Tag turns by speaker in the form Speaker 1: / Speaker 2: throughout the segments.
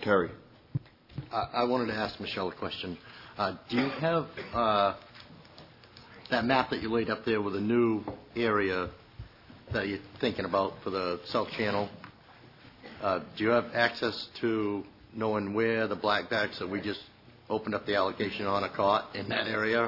Speaker 1: Terry.
Speaker 2: I wanted to ask Michelle a question. Do you have that map that you laid up there with a new area that you're thinking about for the South Channel? Do you have access to knowing where the black bags that we just opened up the allocation on are caught in that area?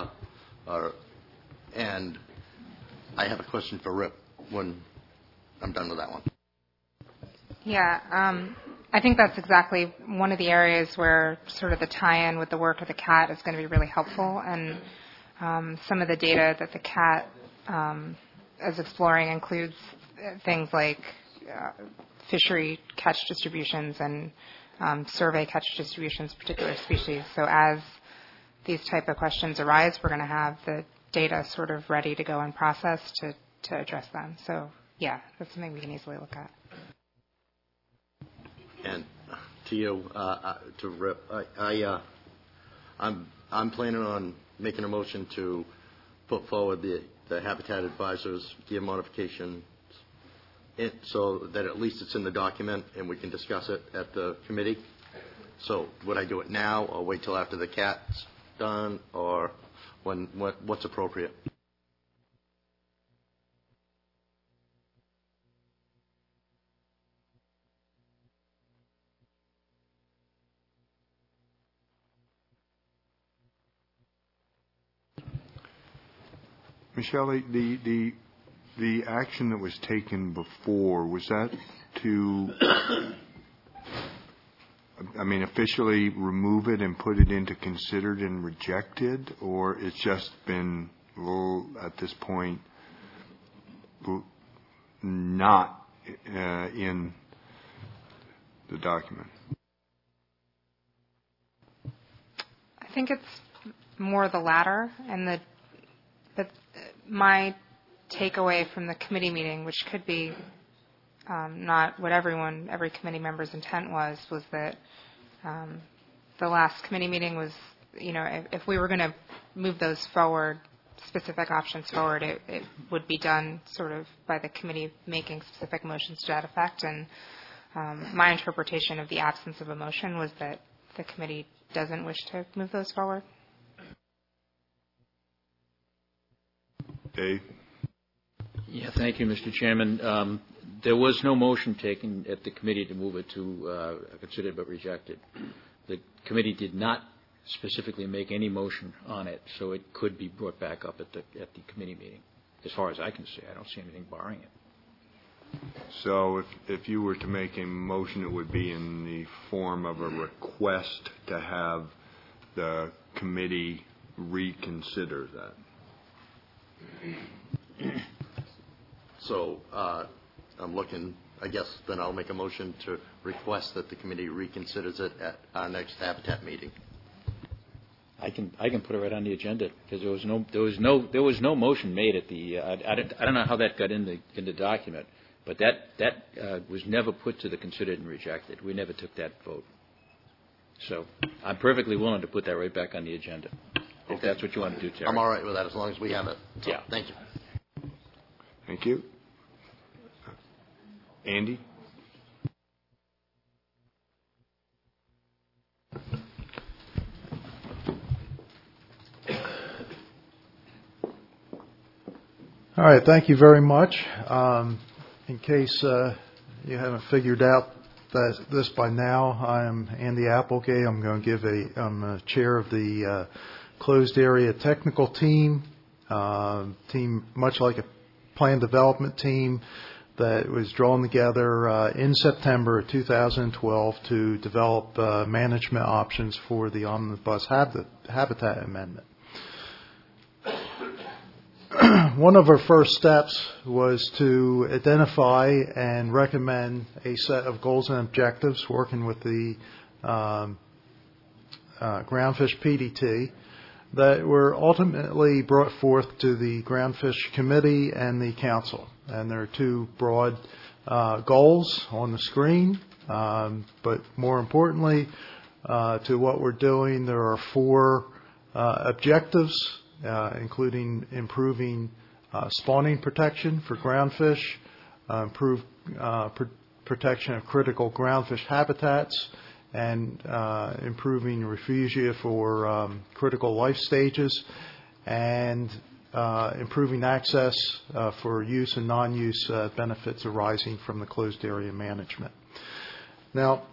Speaker 2: And I have a question for Rip when I'm done with that one.
Speaker 3: Yeah, I think that's exactly one of the areas where sort of the tie-in with the work of the CAT is going to be really helpful. And some of the data that the CAT is exploring includes things like fishery catch distributions and survey catch distributions, particular species. So as these type of questions arise, we're going to have the data sort of ready to go and process to address them. So, yeah, that's something we can easily look at.
Speaker 2: And to you, to Rip, I'm planning on making a motion to put forward the Habitat Advisors gear modification so that at least it's in the document and we can discuss it at the committee. So would I do it now or wait till after the CAT's done, or what's appropriate?
Speaker 1: Michelle, the action that was taken before, was that to, officially remove it and put it into considered and rejected, or it's just been, at this point, not in the document?
Speaker 3: I think it's more the latter, and but my takeaway from the committee meeting, which could be not what every committee member's intent was that the last committee meeting was, if we were going to move those forward, specific options forward, it would be done sort of by the committee making specific motions to that effect. And my interpretation of the absence of a motion was that the committee doesn't wish to move those forward.
Speaker 1: Dave?
Speaker 4: Yeah, thank you, Mr. Chairman. There was no motion taken at the committee to move it to considered but rejected. The committee did not specifically make any motion on it, so it could be brought back up at the committee meeting. As far as I can see, I don't see anything barring it.
Speaker 1: So if you were to make a motion, it would be in the form of a request to have the committee reconsider that.
Speaker 2: So I'm looking, I guess then I'll make a motion to request that the committee reconsiders it at our next Habitat meeting.
Speaker 4: I can put it right on the agenda because there was no motion made at the I don't know how that got in the document, but that was never put to the considered and rejected. We never took that vote. So I'm perfectly willing to put that right back on the agenda. If that's what you want to do, Terry.
Speaker 2: I'm all right with that as long as we have it. So,
Speaker 4: yeah.
Speaker 2: Thank you.
Speaker 1: Thank you. Andy?
Speaker 5: All right. Thank you very much. In case you haven't figured out this by now, I am Andy Applegate. I'm going to I'm the chair of the closed area technical team, much like a plan development team that was drawn together in September of 2012 to develop management options for the Omnibus Habitat Amendment. One of our first steps was to identify and recommend a set of goals and objectives working with the Groundfish PDT that were ultimately brought forth to the Groundfish Committee and the Council. And there are two broad goals on the screen, but more importantly to what we're doing, there are four objectives, including improving spawning protection for groundfish, improved protection of critical groundfish habitats, and improving refugia for critical life stages, and improving access for use and non-use benefits arising from the closed area management. Now,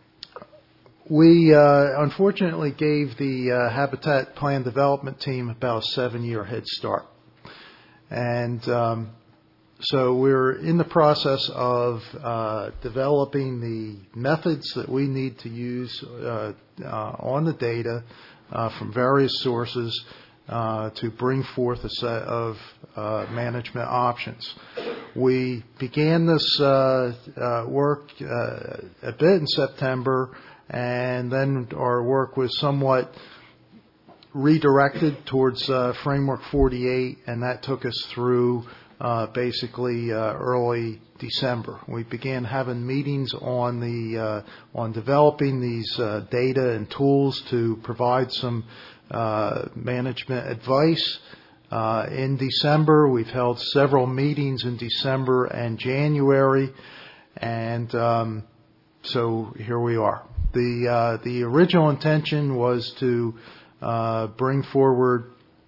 Speaker 5: we unfortunately gave the Habitat Plan Development team about a 7-year head start. And so we're in the process of developing the methods that we need to use on the data from various sources to bring forth a set of management options. We began this work a bit in September, and then our work was somewhat redirected towards Framework 48, and that took us through basically early December. We began having meetings on developing these data and tools to provide some management advice. In December, we've held several meetings in December and January, and so here we are. The original intention was to bring forward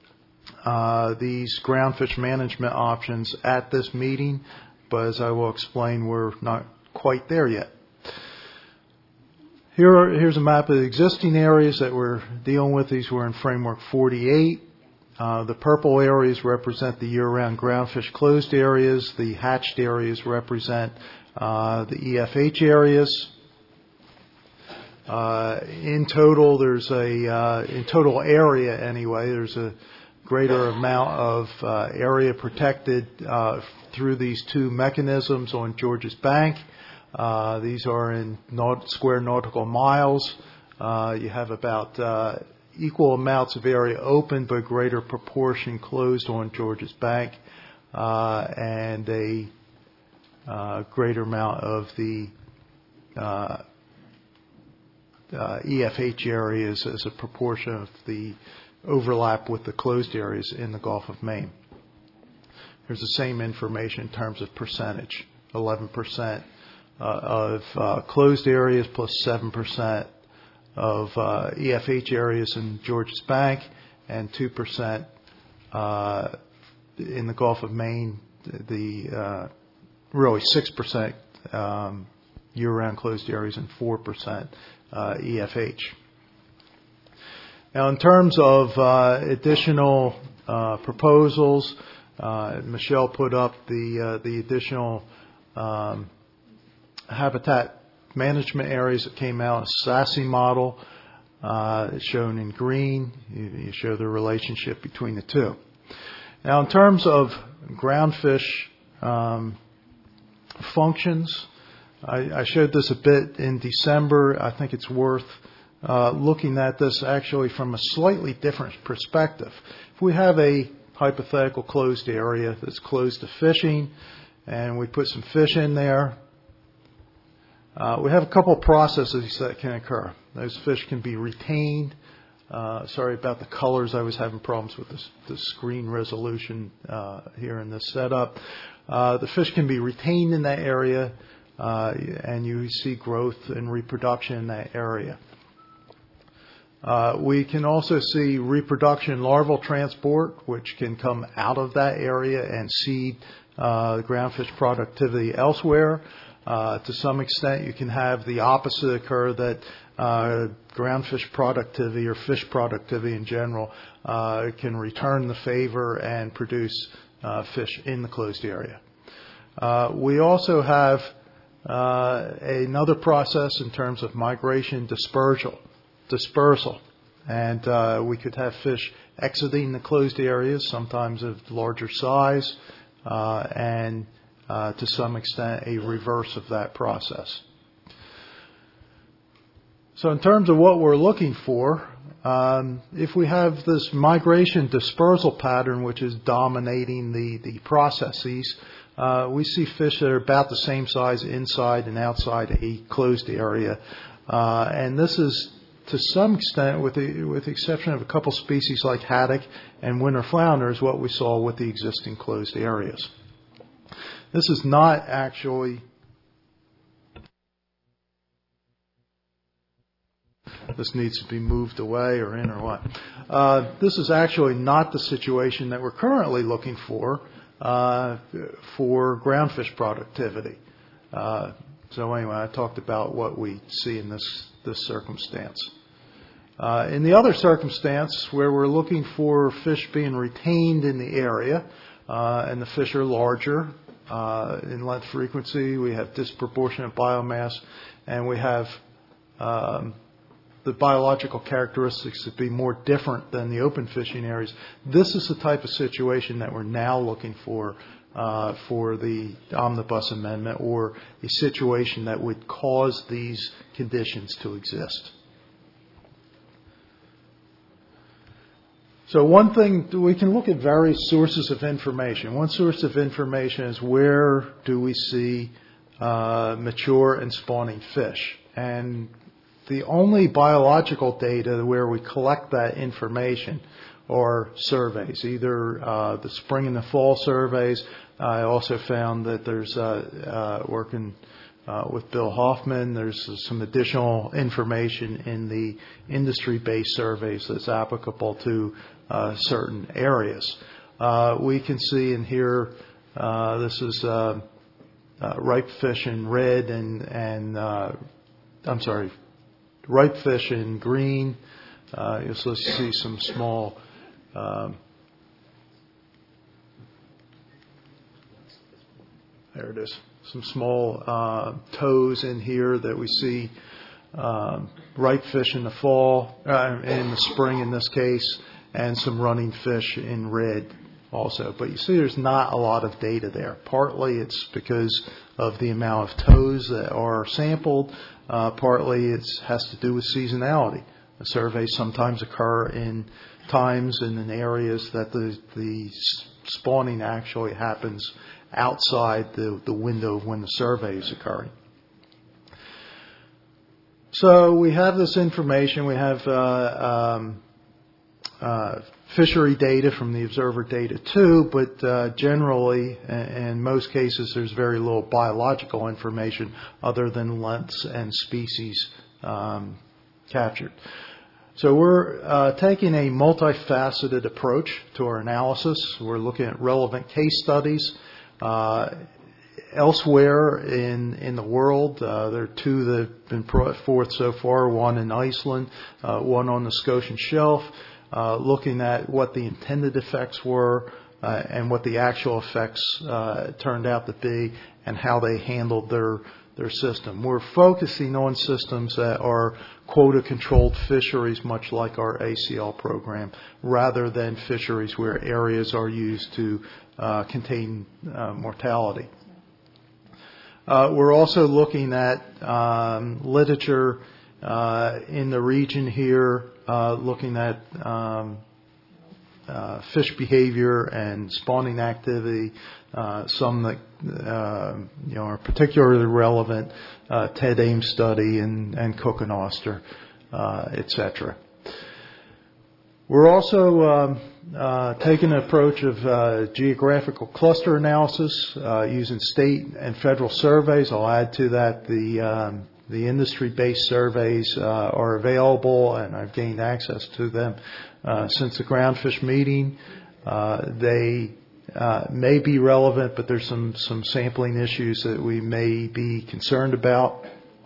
Speaker 5: these groundfish management options at this meeting, but as I will explain, we're not quite there yet. Here's a map of the existing areas that we're dealing with. These were in Framework 48. The purple areas represent the year-round groundfish closed areas. The hatched areas represent the EFH areas. In total, in total area anyway, there's a greater amount of area protected through these two mechanisms on Georges Bank. These are in square nautical miles. You have about equal amounts of area open, but greater proportion closed on Georges Bank, and a greater amount of the EFH areas as a proportion of the overlap with the closed areas in the Gulf of Maine. Here's the same information in terms of percentage. 11% of closed areas plus 7% of EFH areas in Georges Bank, and 2% in the Gulf of Maine, really 6% year-round closed areas and 4% EFH. Now, in terms of additional proposals, Michelle put up the additional habitat management areas that came out, a SASE model. It's shown in green. You show the relationship between the two. Now, in terms of groundfish functions, I showed this a bit in December. I think it's worth looking at this actually from a slightly different perspective. If we have a hypothetical closed area that's closed to fishing, and we put some fish in there, we have a couple of processes that can occur. Those fish can be retained. Sorry about the colors. I was having problems with the screen resolution here in this setup. The fish can be retained in that area, and you see growth and reproduction in that area. We can also see reproduction larval transport, which can come out of that area and seed groundfish productivity elsewhere. To some extent, you can have the opposite occur, that groundfish productivity or fish productivity in general can return the favor and produce fish in the closed area. We also have another process in terms of migration dispersal. And we could have fish exiting the closed areas, sometimes of larger size, and to some extent a reverse of that process. So in terms of what we're looking for, if we have this migration dispersal pattern which is dominating the processes, we see fish that are about the same size inside and outside a closed area. And this is to some extent, with the exception of a couple species like haddock and winter flounders, what we saw with the existing closed areas. This is not actually this needs to be moved away or in or what. This is actually not the situation that we're currently looking for groundfish productivity. So anyway, I talked about what we see in this circumstance. In the other circumstance, where we're looking for fish being retained in the area, and the fish are larger in length frequency, we have disproportionate biomass, and we have the biological characteristics to be more different than the open fishing areas. This is the type of situation that we're now looking for the omnibus amendment, or a situation that would cause these conditions to exist. So one thing, we can look at various sources of information. One source of information is where do we see mature and spawning fish. And the only biological data where we collect that information are surveys, either the spring and the fall surveys. I also found that there's, working with Bill Hoffman, there's some additional information in the industry-based surveys that's applicable to certain areas. We can see in here, this is ripe fish in red and ripe fish in green. You'll see some small there it is. Some small toes in here that we see ripe fish in the fall, in the spring in this case, and some running fish in red also. But you see there's not a lot of data there. Partly it's because of the amount of toes that are sampled. Partly it has to do with seasonality. The surveys sometimes occur in times and in areas that the spawning actually happens outside the window of when the survey is occurring. So we have this information. We have fishery data from the observer data too, but generally, in most cases, there's very little biological information other than lengths and species captured. So we're taking a multifaceted approach to our analysis. We're looking at relevant case studies. Elsewhere in the world, there are two that have been brought forth so far, one in Iceland, one on the Scotian Shelf, looking at what the intended effects were and what the actual effects turned out to be and how they handled their system. We're focusing on systems that are quota-controlled fisheries, much like our ACL program, rather than fisheries where areas are used to contain mortality. We're also looking at literature in the region here, looking at fish behavior and spawning activity, some that are particularly relevant, Ted Ames study and Cook and Oster, etc. We're also taking an approach of geographical cluster analysis using state and federal surveys. I'll add to that the industry-based surveys are available, and I've gained access to them since the groundfish meeting. They may be relevant, but there's some sampling issues that we may be concerned about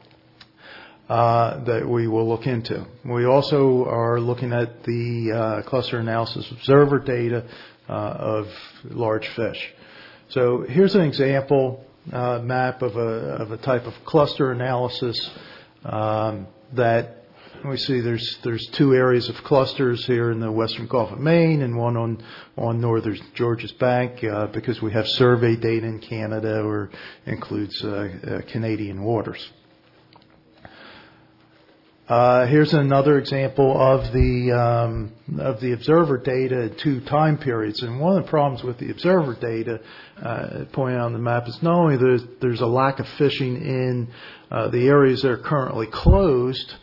Speaker 5: that we will look into. We also are looking at the cluster analysis observer data of large fish. So here's an example map of a type of cluster analysis that we see there's two areas of clusters here in the western Gulf of Maine and one on northern Georges Bank because we have survey data in Canada or includes Canadian waters. Here's another example of the observer data at two time periods. And one of the problems with the observer data, pointed out on the map, is not only there's a lack of fishing in the areas that are currently closed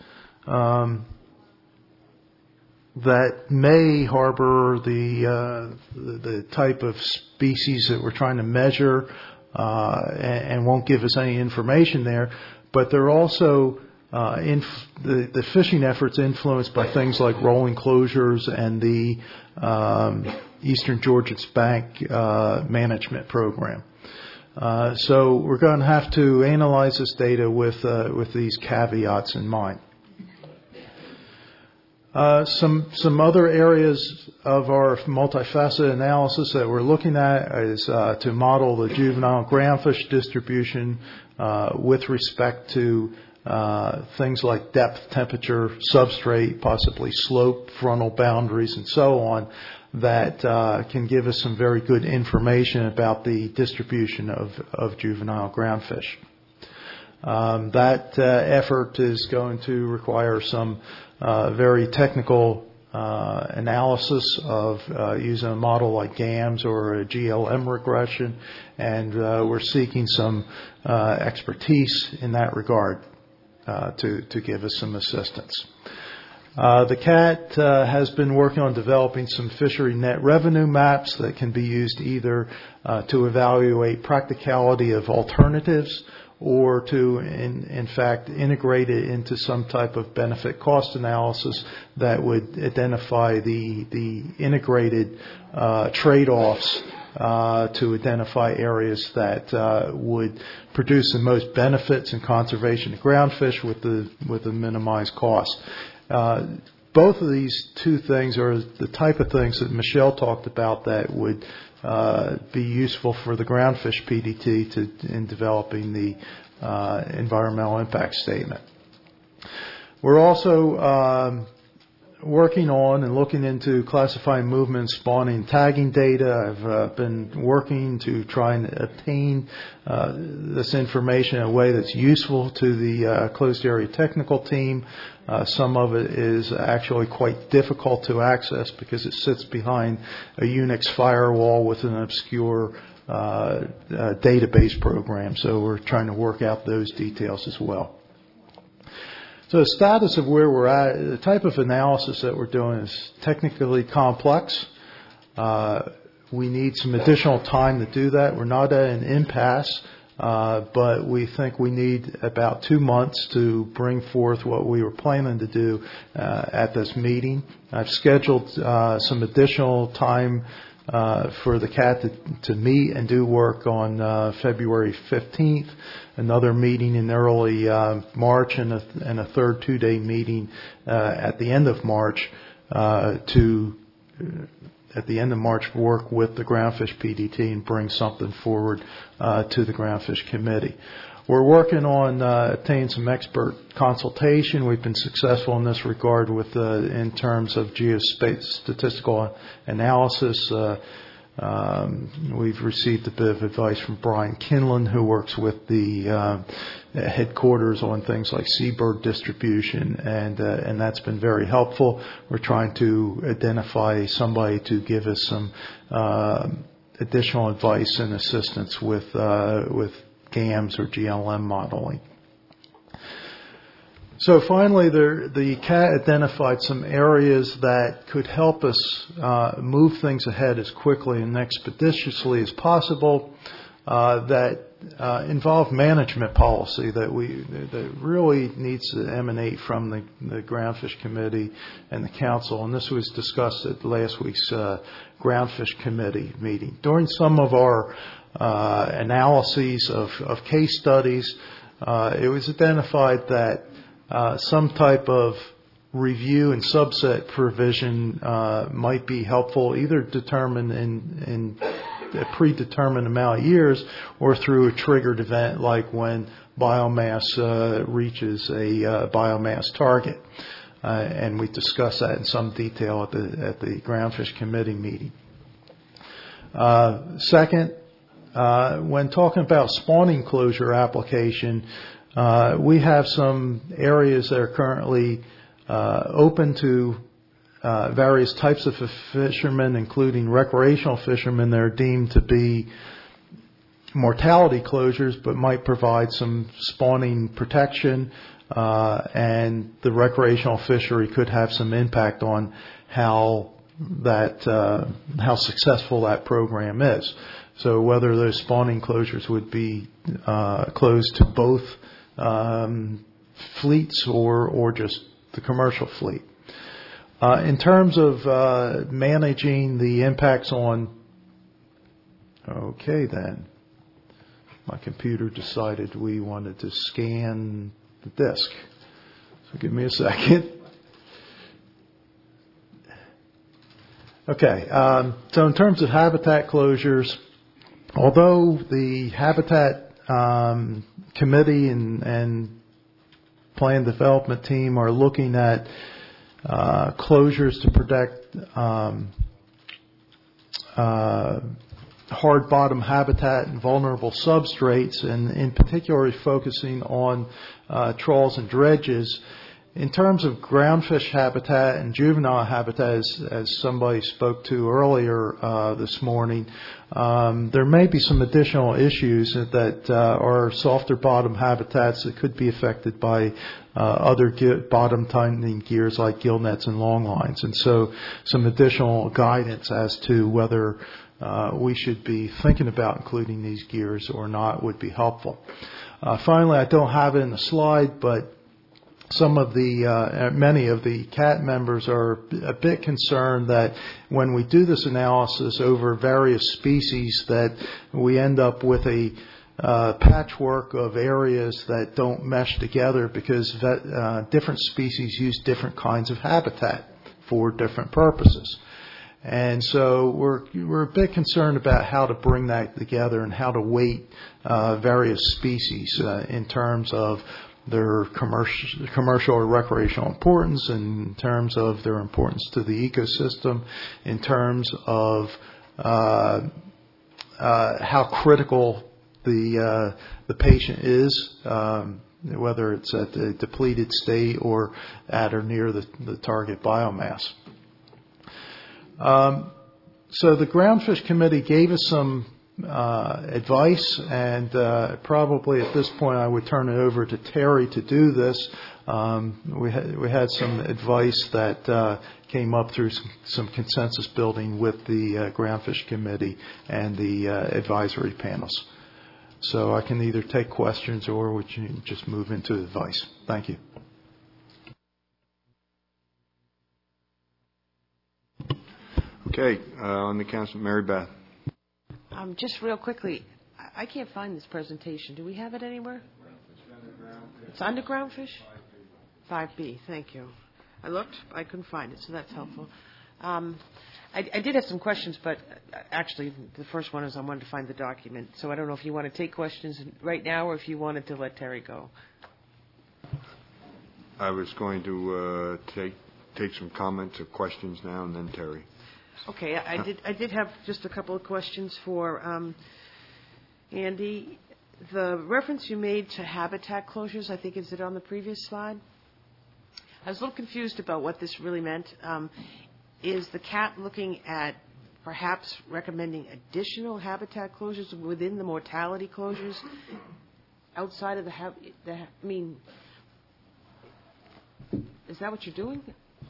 Speaker 5: that may harbor the type of species that we're trying to measure and won't give us any information there, but there are also the fishing efforts influenced by things like rolling closures and the Eastern Georgians Bank management program. So we're going to have to analyze this data with these caveats in mind. Some other areas of our multifaceted analysis that we're looking at is to model the juvenile groundfish distribution with respect to things like depth, temperature, substrate, possibly slope, frontal boundaries, and so on, that can give us some very good information about the distribution of juvenile groundfish. That effort is going to require some very technical analysis of using a model like GAMS or a GLM regression, and we're seeking some expertise in that regard to give us some assistance. The CAT has been working on developing some fishery net revenue maps that can be used either to evaluate practicality of alternatives or to, in fact, integrate it into some type of benefit cost analysis that would identify the integrated trade-offs to identify areas that would produce the most benefits in conservation of groundfish with the minimized cost. Both of these two things are the type of things that Michelle talked about that would be useful for the groundfish PDT in developing the environmental impact statement. We're also working on and looking into classifying movement, spawning, tagging data. I've been working to try and obtain this information in a way that's useful to the closed area technical team. Some of it is actually quite difficult to access because it sits behind a Unix firewall with an obscure database program. So we're trying to work out those details as well. So the status of where we're at, the type of analysis that we're doing is technically complex. We need some additional time to do that. We're not at an impasse, but we think we need about 2 months to bring forth what we were planning to do at this meeting. I've scheduled some additional time for the CAT to meet and do work on February 15th, another meeting in early March, and a third 2-day meeting at the end of March work with the Groundfish PDT and bring something forward to the Groundfish Committee. We're working on obtaining some expert consultation. We've been successful in this regard with in terms of geostatistical analysis. We've received a bit of advice from Brian Kinlan, who works with the headquarters on things like seabird distribution, and that's been very helpful. We're trying to identify somebody to give us some additional advice and assistance with GAMS or GLM modeling. So finally, the CAT identified some areas that could help us move things ahead as quickly and expeditiously as possible that involve management policy that really needs to emanate from the Groundfish Committee and the Council. And this was discussed at last week's Groundfish Committee meeting. During some of our analyses of case studies, it was identified that some type of review and subset provision might be helpful, either determined in a predetermined amount of years or through a triggered event like when biomass reaches a biomass target. And we discussed that in some detail at the Groundfish Committee meeting. Second, when talking about spawning closure application, we have some areas that are currently open to various types of fishermen, including recreational fishermen that are deemed to be mortality closures, but might provide some spawning protection, and the recreational fishery could have some impact on how successful that program is. So whether those spawning closures would be closed to both fleets or just the commercial fleet. In terms of managing the impacts on, okay then, my computer decided we wanted to scan the disk. So give me a second. Okay, so in terms of habitat closures, although the Habitat Committee and Plan Development Team are looking at closures to protect hard bottom habitat and vulnerable substrates, and in particular focusing on trawls and dredges. In terms of groundfish habitat and juvenile habitat, as somebody spoke to earlier this morning, there may be some additional issues that are softer bottom habitats that could be affected by other bottom tightening gears like gill nets and long lines. And so some additional guidance as to whether we should be thinking about including these gears or not would be helpful. Finally, I don't have it in the slide, but many of the CAT members are a bit concerned that when we do this analysis over various species, that we end up with a patchwork of areas that don't mesh together because different species use different kinds of habitat for different purposes. And so we're a bit concerned about how to bring that together and how to weight various species in terms of their commercial or recreational importance, in terms of their importance to the ecosystem, in terms of how critical the patient is, whether it's at a depleted state or at or near the target biomass. So the Groundfish Committee gave us some advice, and probably at this point I would turn it over to Terry to do this. We had some advice that came up through some consensus building with the Groundfish Committee and the advisory panels. So I can either take questions or we can just move into advice. Thank you.
Speaker 1: Okay, on the council, Mary Beth.
Speaker 6: Just real quickly, I can't find this presentation. Do we have it anywhere? It's under Groundfish? 5B, thank you. I looked, I couldn't find it, so that's helpful. I did have some questions, but actually the first one is I wanted to find the document. So I don't know if you want to take questions right now or if you wanted to let Terry go.
Speaker 1: I was going to take some comments or questions now, and then Terry.
Speaker 6: Okay, I did have just a couple of questions for Andy. The reference you made to habitat closures, I think, is it on the previous slide? I was a little confused about what this really meant. Is the CAT looking at perhaps recommending additional habitat closures within the mortality closures outside of is that what you're doing?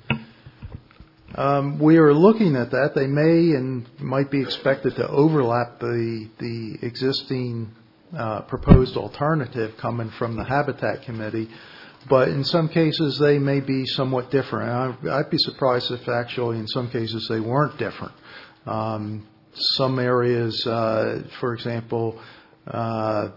Speaker 5: We are looking at that. They may and might be expected to overlap the existing proposed alternative coming from the Habitat Committee, but in some cases they may be somewhat different. I'd be surprised if actually in some cases they weren't different. Some areas, for example, on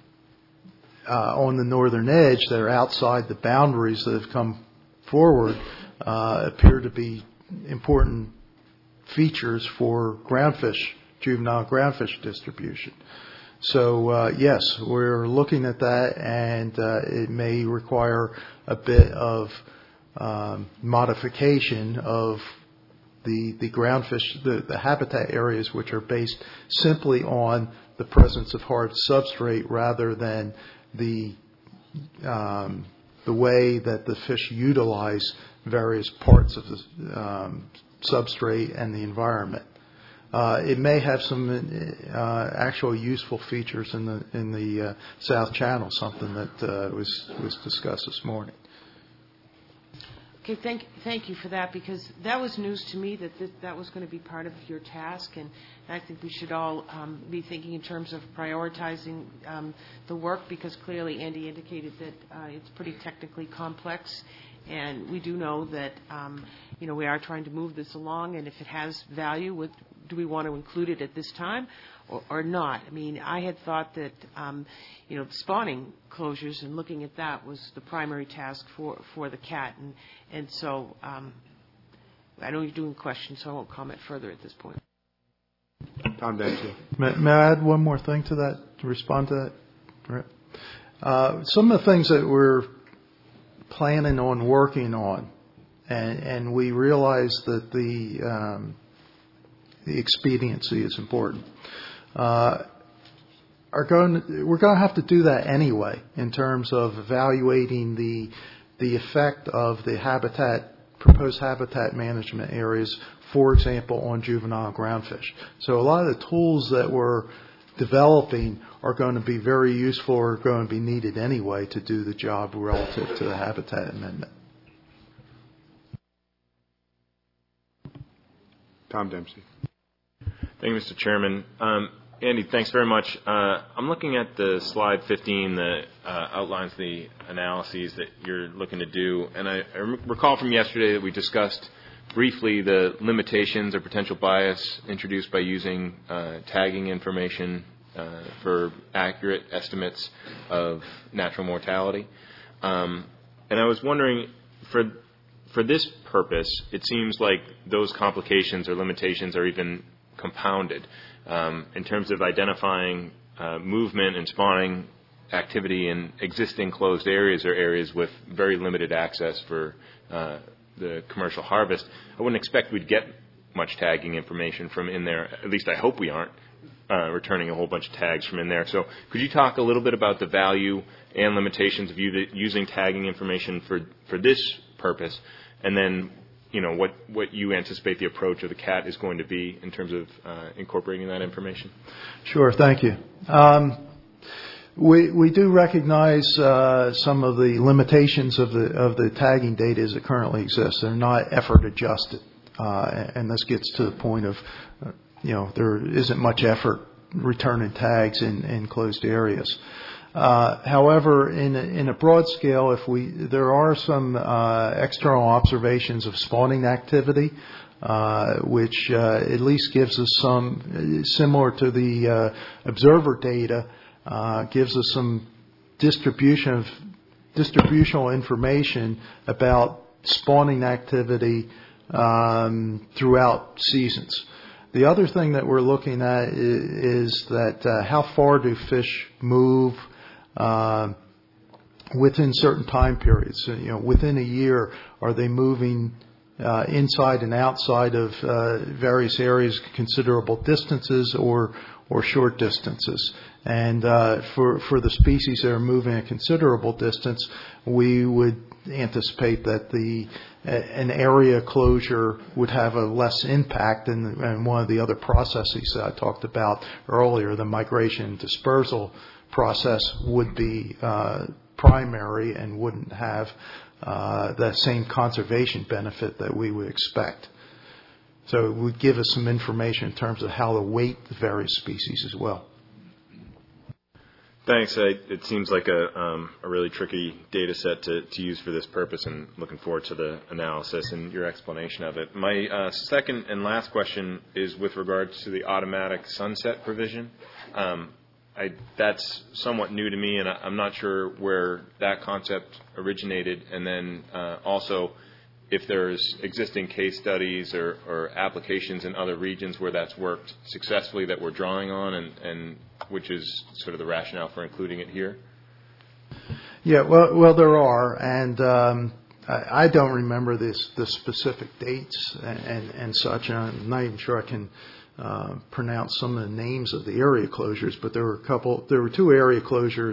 Speaker 5: the northern edge that are outside the boundaries that have come forward appear to be important features for juvenile groundfish distribution. So yes, we're looking at that, and it may require a bit of modification of the groundfish, the habitat areas, which are based simply on the presence of hard substrate rather than the way that the fish utilize various parts of the substrate and the environment. It may have some actual useful features in the South Channel, something that was discussed this morning.
Speaker 6: Okay, thank you for that, because that was news to me that that was going to be part of your task, and I think we should all be thinking in terms of prioritizing the work, because clearly Andy indicated that it's pretty technically complex, and we do know that we are trying to move this along, and if it has value, do we want to include it at this time or not? I mean, I had thought that spawning closures and looking at that was the primary task for the CAT, and so I know you're doing questions, so I won't comment further at this point.
Speaker 1: Tom Dempsey.
Speaker 5: May I add one more thing to that, to respond to that? Right. Some of the things that we're planning on working on, and we realize that the expediency is important. We're going to have to do that anyway in terms of evaluating the effect of the proposed habitat management areas, for example, on juvenile groundfish. So a lot of the tools that we're developing are going to be very useful or going to be needed anyway to do the job relative to the habitat amendment.
Speaker 1: Tom Dempsey.
Speaker 7: Thank you, Mr. Chairman. Andy, thanks very much. I'm looking at the slide 15 that outlines the analyses that you're looking to do, and I recall from yesterday that we discussed briefly the limitations or potential bias introduced by using tagging information for accurate estimates of natural mortality. And I was wondering, for this purpose, it seems like those complications or limitations are even compounded in terms of identifying movement and spawning activity in existing closed areas or areas with very limited access for the commercial harvest. I wouldn't expect we'd get much tagging information from in there. At least I hope we aren't returning a whole bunch of tags from in there. So could you talk a little bit about the value and limitations of using tagging information for this purpose, and then what you anticipate the approach of the CAT is going to be in terms of incorporating that information?
Speaker 5: Sure, thank you. We do recognize some of the limitations of the tagging data as it currently exists. They're not effort adjusted, and this gets to the point of there isn't much effort returning tags in closed areas. However, in a broad scale, there are some external observations of spawning activity, which at least gives us some, similar to the observer data, gives us some distributional information about spawning activity throughout seasons. The other thing that we're looking at is that how far do fish move within certain time periods. Within a year, are they moving inside and outside of various areas, considerable distances or short distances? And for the species that are moving a considerable distance, we would anticipate that an area closure would have a less impact, and one of the other processes that I talked about earlier, the migration and dispersal process, would be primary and wouldn't have the same conservation benefit that we would expect. So it would give us some information in terms of how to weight the various species as well.
Speaker 7: Thanks. It seems like a really tricky data set to use for this purpose, and looking forward to the analysis and your explanation of it. My second and last question is with regards to the automatic sunset provision. That's somewhat new to me, and I'm not sure where that concept originated, and then also if there's existing case studies or applications in other regions where that's worked successfully that we're drawing on, and which is sort of the rationale for including it here.
Speaker 5: Yeah, well, there are, and I don't remember the specific dates and such, and I'm not even sure I can pronounce some of the names of the area closures, but there were two area closures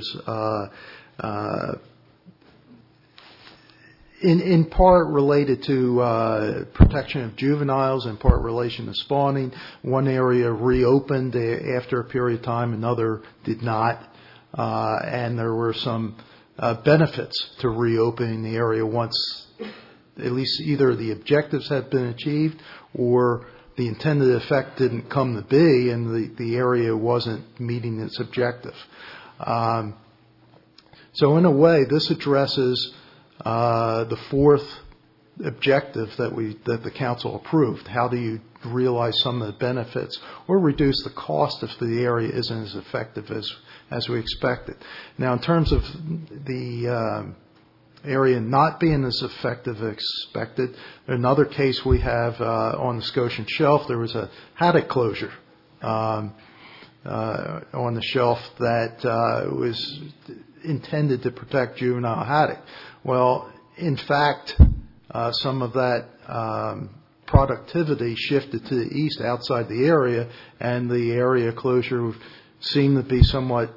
Speaker 5: in part related to protection of juveniles, in part relation to spawning. One area reopened after a period of time, another did not, and there were some benefits to reopening the area once at least either the objectives had been achieved or the intended effect didn't come to be, and the area wasn't meeting its objective. So in a way, this addresses the fourth objective that the council approved. How do you realize some of the benefits or reduce the cost if the area isn't as effective as we expected? Now, in terms of the area not being as effective as expected, another case we have on the Scotian Shelf, there was a haddock closure on the shelf that was intended to protect juvenile haddock. Well, in fact, some of that productivity shifted to the east outside the area, and the area closure seemed to be somewhat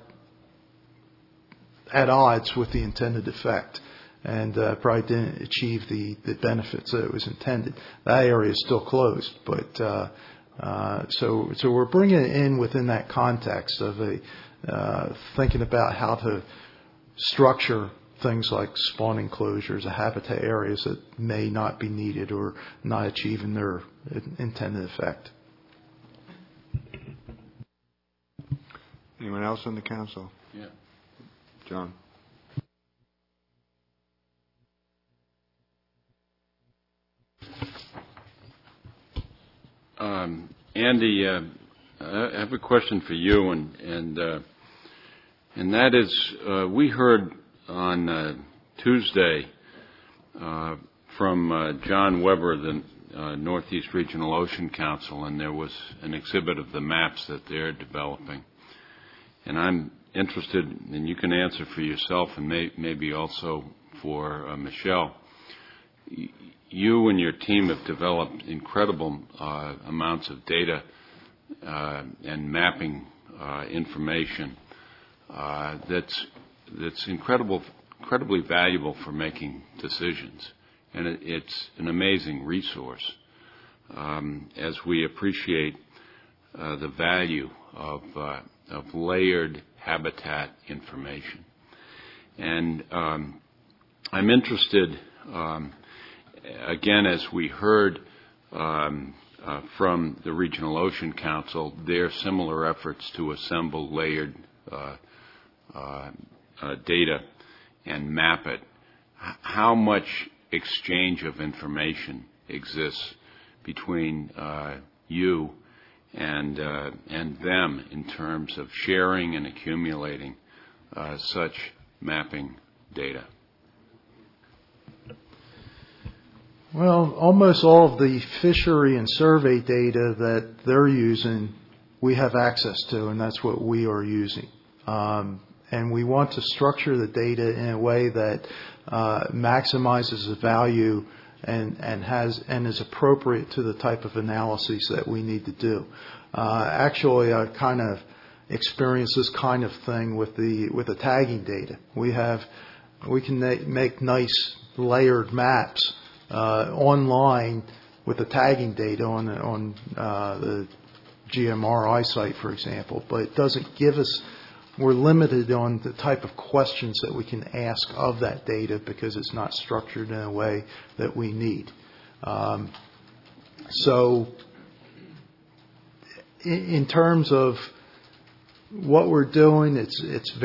Speaker 5: at odds with the intended effect, and probably didn't achieve the benefits that it was intended. That area is still closed, but so we're bringing it in within that context of thinking about how to structure things like spawning closures, habitat areas that may not be needed or not achieving their intended effect.
Speaker 1: Anyone else on the council?
Speaker 4: Yeah.
Speaker 1: John?
Speaker 8: Andy, I have a question for you, and that is, we heard on Tuesday from John Weber, the Northeast Regional Ocean Council, and there was an exhibit of the maps that they're developing. And I'm interested, and you can answer for yourself and maybe also for Michelle. You and your team have developed incredible amounts of data and mapping information that's incredibly valuable for making decisions, and it's an amazing resource as we appreciate the value of layered habitat information. And I'm interested, again, as we heard from the Regional Ocean Council, their similar efforts to assemble layered data and map it. How much exchange of information exists between you and them in terms of sharing and accumulating such mapping data?
Speaker 5: Well, almost all of the fishery and survey data that they're using, we have access to, and that's what we are using. And we want to structure the data in a way that maximizes the value and is appropriate to the type of analyses that we need to do. Actually, I kind of experienced this kind of thing with the tagging data. We can make nice layered maps online with the tagging data on the GMRI site, for example, but it doesn't give us. We're limited on the type of questions that we can ask of that data because it's not structured in a way that we need. So in terms of what we're doing, it's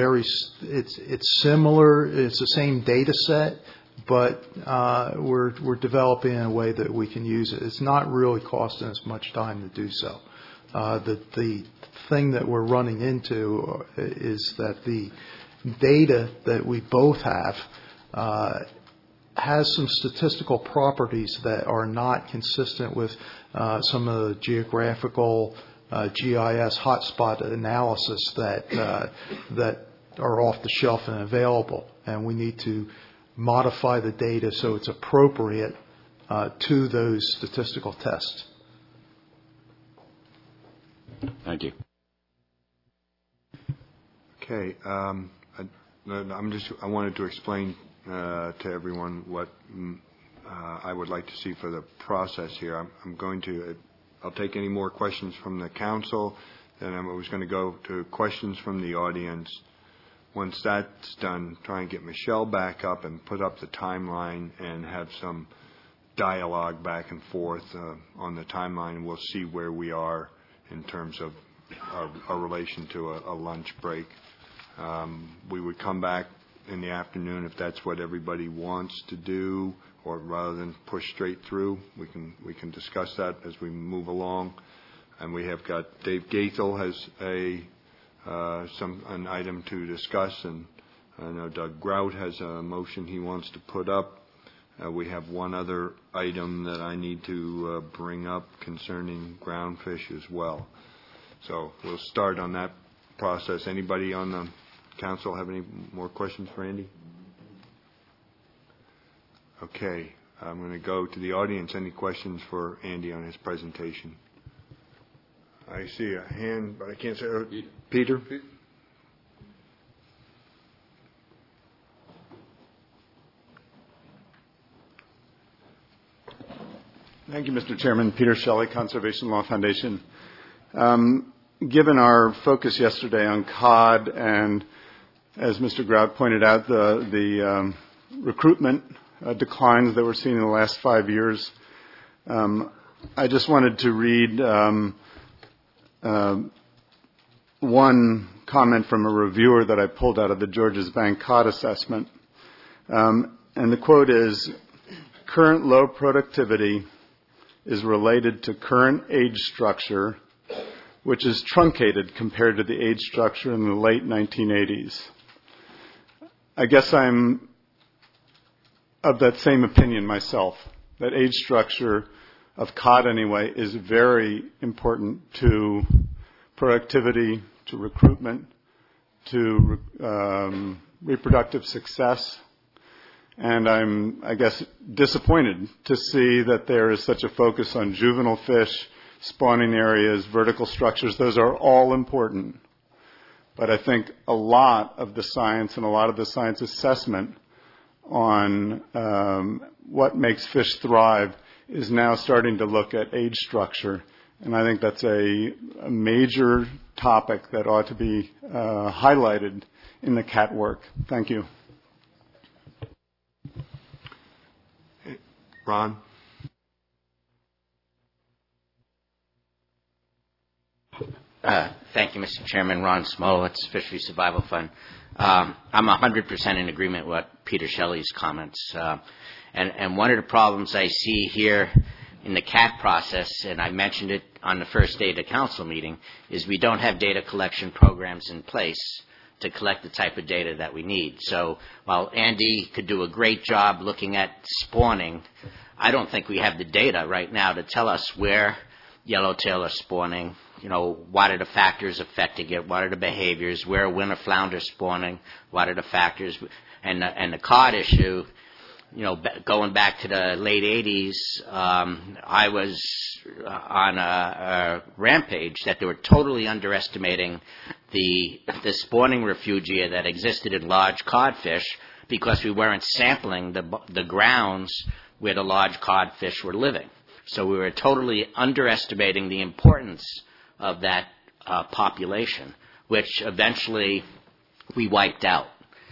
Speaker 5: similar. It's the same data set, but we're developing in a way that we can use it. It's not really costing us much time to do so. The thing that we're running into is that the data that we both have has some statistical properties that are not consistent with some of the geographical GIS hotspot analysis that are off the shelf and available, and we need to modify the data so it's appropriate to those statistical tests.
Speaker 8: Thank you.
Speaker 1: Okay. I wanted to explain to everyone what I would like to see for the process here. I'll take any more questions from the council. Then I was going to go to questions from the audience. Once that's done, try and get Michelle back up and put up the timeline and have some dialogue back and forth on the timeline. We'll see where we are in terms of our relation to a lunch break. We would come back in the afternoon if that's what everybody wants to do, or rather than push straight through, we can discuss that as we move along. And we have got Dave Gaethel has an item to discuss, and I know Doug Grout has a motion he wants to put up. We have one other item that I need to bring up concerning groundfish as well. So we'll start on that process. Anybody on the council have any more questions for Andy? Okay, I'm going to go to the audience. Any questions for Andy on his presentation? I see a hand, but I can't say. Peter?
Speaker 9: Thank you, Mr. Chairman. Peter Shelley, Conservation Law Foundation. Given our focus yesterday on cod and, as Mr. Grout pointed out, the recruitment declines that we're seeing in the last 5 years, I just wanted to read one comment from a reviewer that I pulled out of the Georges Bank cod assessment. And the quote is, "Current low productivity is related to current age structure, which is truncated compared to the age structure in the late 1980s. I guess I'm of that same opinion myself, that age structure of cod anyway is very important to productivity, to recruitment, to reproductive success. And I'm, I guess, disappointed to see that there is such a focus on juvenile fish, spawning areas, vertical structures. Those are all important. But I think a lot of the science and a lot of the science assessment on what makes fish thrive is now starting to look at age structure. And I think that's a major topic that ought to be highlighted in the CAT work. Thank you.
Speaker 1: Ron?
Speaker 10: Thank you, Mr. Chairman. Ron Smolowitz, Fishery Survival Fund. I'm 100% in agreement with what Peter Shelley's comments. And one of the problems I see here in the CAT process, and I mentioned it on the first day of the council meeting, is we don't have data collection programs in place to collect the type of data that we need. So while Andy could do a great job looking at spawning, I don't think we have the data right now to tell us where yellowtail are spawning, what are the factors affecting it, what are the behaviors, where are winter flounder spawning, what are the factors, and the cod issue, going back to the late 80s, I was on a rampage that they were totally underestimating the spawning refugia that existed in large codfish because we weren't sampling the grounds where the large codfish were living. So we were totally underestimating the importance of that population, which eventually we wiped out.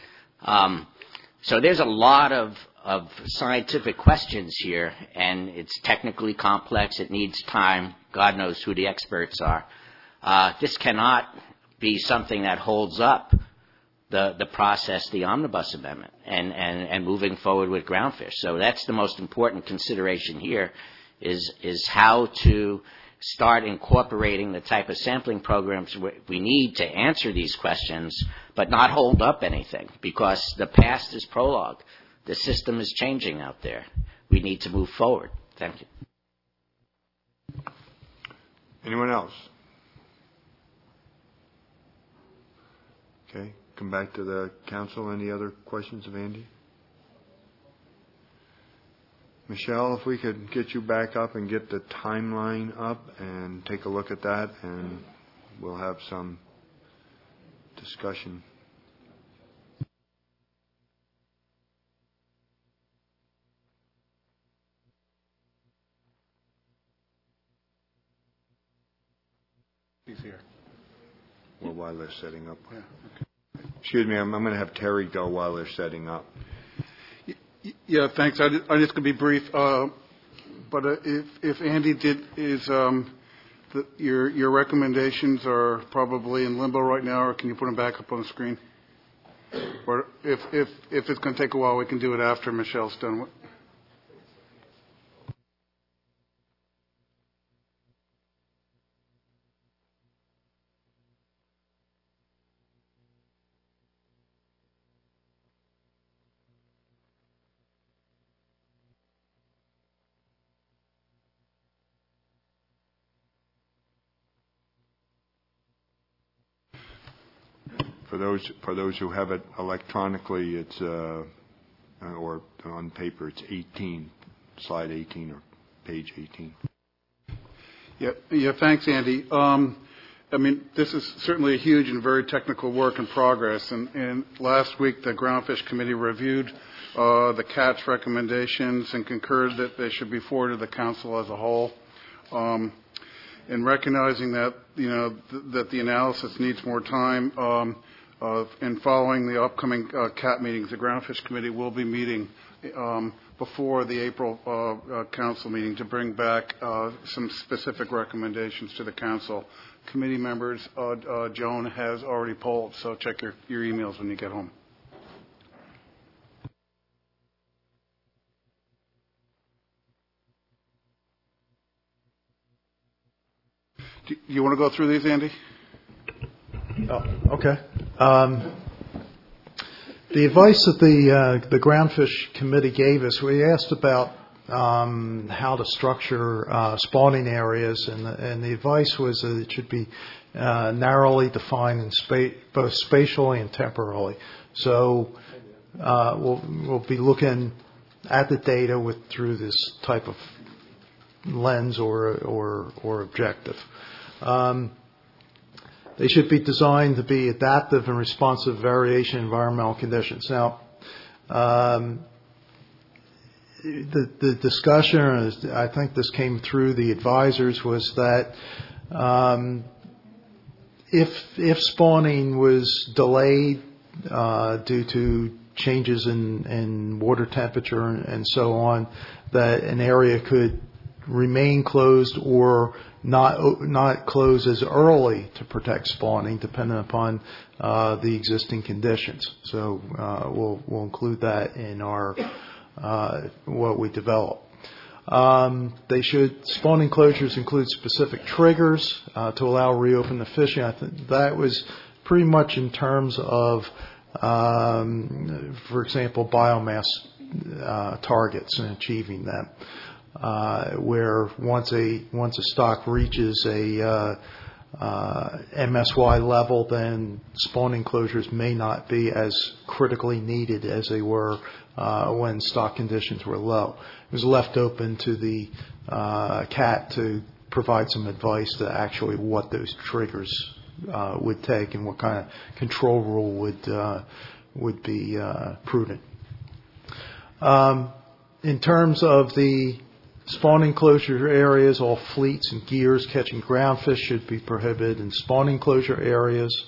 Speaker 10: So there's a lot of scientific questions here, and it's technically complex. It needs time. God knows who the experts are. This cannot be something that holds up the process, the omnibus amendment, and moving forward with groundfish. So that's the most important consideration here, is how to start incorporating the type of sampling programs we need to answer these questions, but not hold up anything, because the past is prologue. The system is changing out there. We need to move forward. Thank you.
Speaker 1: Anyone else? Okay, come back to the council. Any other questions of Andy? Michelle, if we could get you back up and get the timeline up and take a look at that, and we'll have some discussion.
Speaker 9: He's here.
Speaker 1: Well, while they're setting up.
Speaker 9: Yeah. Okay.
Speaker 1: Excuse me, I'm going to have Terry go while they're setting up.
Speaker 9: Yeah, thanks. I'm just going to be brief.
Speaker 11: But if Andy your recommendations are probably in limbo right now, or can you put them back up on the screen? Or if it's going to take a while, we can do it after Michelle's done.
Speaker 1: For those who have it electronically, it's or on paper, it's 18, slide 18 or page 18.
Speaker 11: Yeah. Thanks, Andy. I mean, this is certainly a huge and very technical work in progress. And last week, the Groundfish Committee reviewed the CAT's recommendations and concurred that they should be forwarded to the council as a whole. And recognizing that that the analysis needs more time. And following the upcoming CAT meetings, the Groundfish Committee will be meeting before the April council meeting to bring back some specific recommendations to the council. Committee members, Joan has already polled, so check your emails when you get home. Do you want to go through these, Andy?
Speaker 5: Oh, okay. The advice that the Groundfish Committee gave us, we asked about how to structure spawning areas, and the advice was that it should be narrowly defined in both spatially and temporally. So we'll be looking at the data through this type of lens or objective. They should be designed to be adaptive and responsive to variation in environmental conditions. Now, the discussion, I think this came through the advisors, was that if spawning was delayed due to changes in water temperature and so on, that an area could remain closed or not close as early to protect spawning, depending upon the existing conditions. So we'll include that in our what we develop. Spawning closures include specific triggers to allow reopen the fishing. I think that was pretty much in terms of, for example, biomass targets and achieving them. Where once a stock reaches a MSY level, then spawning closures may not be as critically needed as they were when stock conditions were low. It was left open to the CAT to provide some advice to actually what those triggers would take and what kind of control rule would be prudent. In terms of the spawning closure areas, all fleets and gears catching groundfish should be prohibited in spawning closure areas.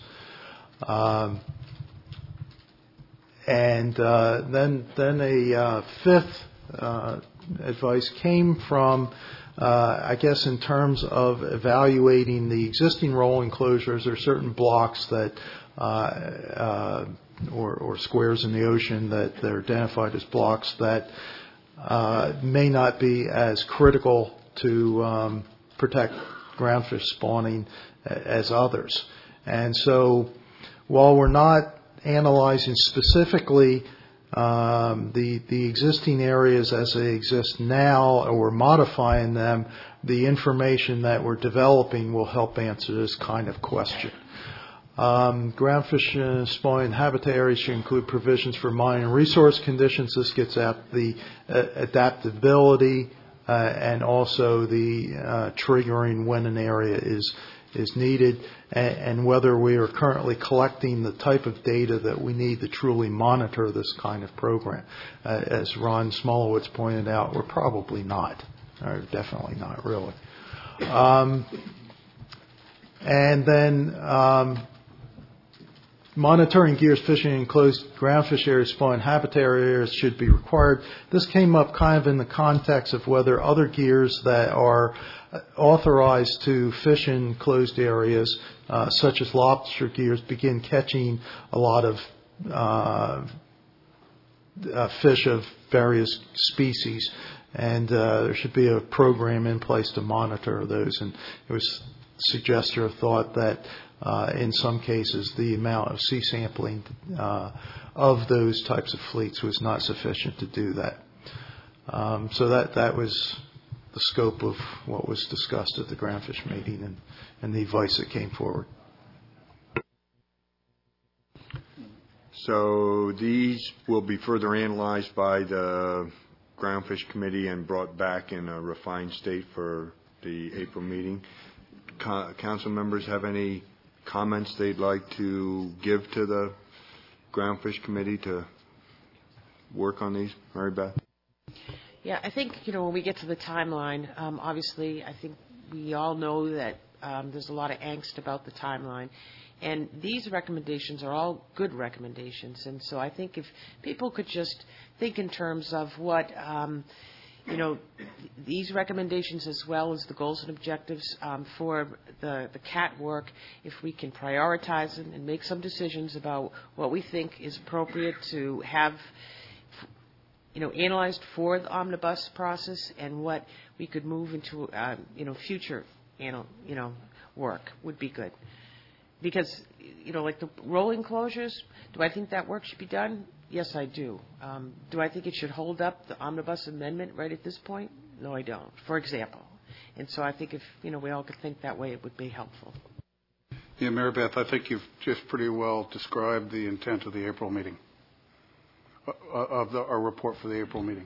Speaker 5: And then a fifth advice came from, I guess, in terms of evaluating the existing rolling closures. There are certain blocks that or squares in the ocean that they're identified as blocks that may not be as critical to protect groundfish spawning as others. And so while we're not analyzing specifically the existing areas as they exist now, or modifying them, the information that we're developing will help answer this kind of question. Groundfish spawning habitat areas should include provisions for mining resource conditions. This gets at the adaptability and also the triggering when an area is needed, and whether we are currently collecting the type of data that we need to truly monitor this kind of program. As Ron Smolowitz pointed out, we're probably not, or definitely not really. And then monitoring gears fishing in enclosed groundfish areas, spawn habitat areas should be required. This came up kind of in the context of whether other gears that are authorized to fish in closed areas, such as lobster gears, begin catching a lot of fish of various species. And there should be a program in place to monitor those. And it was suggested or thought that in some cases the amount of sea sampling of those types of fleets was not sufficient to do that. So that was the scope of what was discussed at the groundfish meeting and the advice that came forward.
Speaker 1: So these will be further analyzed by the Groundfish Committee and brought back in a refined state for the April meeting. Council members have any comments they'd like to give to the Groundfish Committee to work on these? Mary Beth?
Speaker 6: Yeah, I think, when we get to the timeline, obviously, I think we all know that there's a lot of angst about the timeline. And these recommendations are all good recommendations. And so I think if people could just think in terms of what, these recommendations as well as the goals and objectives for the CAT work, if we can prioritize them and make some decisions about what we think is appropriate to have analyzed for the omnibus process and what we could move into, future, work would be good. Because, like the rolling closures, do I think that work should be done? Yes, I do. Do I think it should hold up the omnibus amendment right at this point? No, I don't, for example. And so I think if, we all could think that way, it would be helpful.
Speaker 11: Yeah, Mary Beth, I think you've just pretty well described the intent of the April meeting, our report for the April meeting.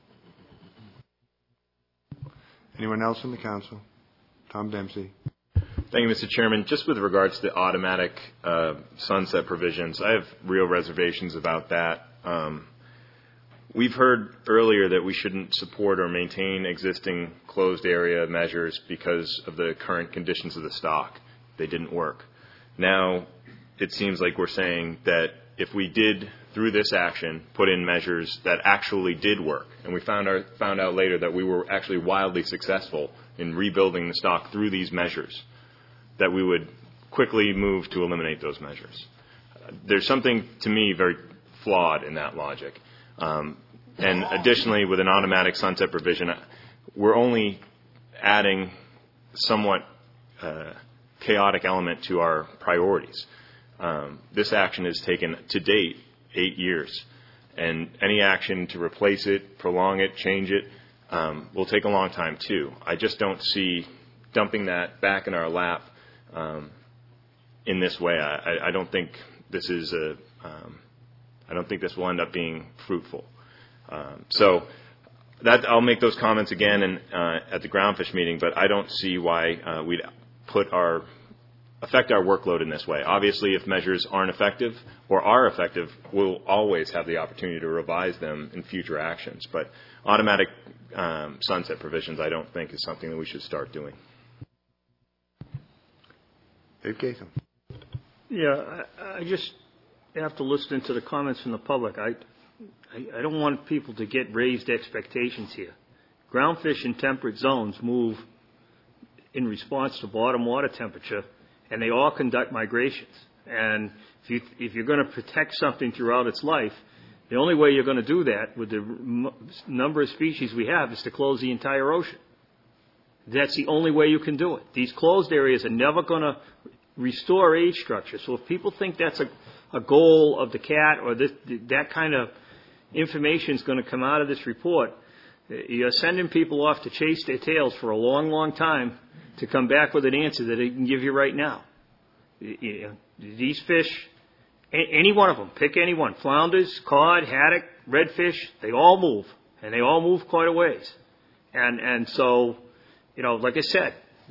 Speaker 1: Anyone else in the council? Tom Dempsey.
Speaker 7: Thank you, Mr. Chairman. Just with regards to the automatic sunset provisions, I have real reservations about that. We've heard earlier that we shouldn't support or maintain existing closed area measures because of the current conditions of the stock. They didn't work. Now, it seems like we're saying that if we did, through this action, put in measures that actually did work, and we found out later that we were actually wildly successful in rebuilding the stock through these measures, that we would quickly move to eliminate those measures. There's something, to me, very flawed in that logic. And additionally, with an automatic sunset provision, we're only adding somewhat chaotic element to our priorities. This action has taken, to date, 8 years. And any action to replace it, prolong it, change it, will take a long time, too. I just don't see dumping that back in our lap in this way. I don't think this is I don't think this will end up being fruitful. So that I'll make those comments again at the Groundfish meeting, but I don't see why we'd affect our workload in this way. Obviously, if measures aren't effective or are effective, we'll always have the opportunity to revise them in future actions. But automatic sunset provisions, I don't think, is something that we should start doing.
Speaker 1: Dave Gatham.
Speaker 12: Yeah, I just have to listen to the comments from the public. I don't want people to get raised expectations here. Groundfish in temperate zones move in response to bottom water temperature, and they all conduct migrations. And if you're going to protect something throughout its life, the only way you're going to do that with the number of species we have is to close the entire ocean. That's the only way you can do it. These closed areas are never going to restore age structure. So if people think that's a goal of the CAT or that kind of information is going to come out of this report, you're sending people off to chase their tails for a long, long time to come back with an answer that they can give you right now. These fish, any one of them, pick any one, flounders, cod, haddock, redfish, they all move, and they all move quite a ways. And so, like I said,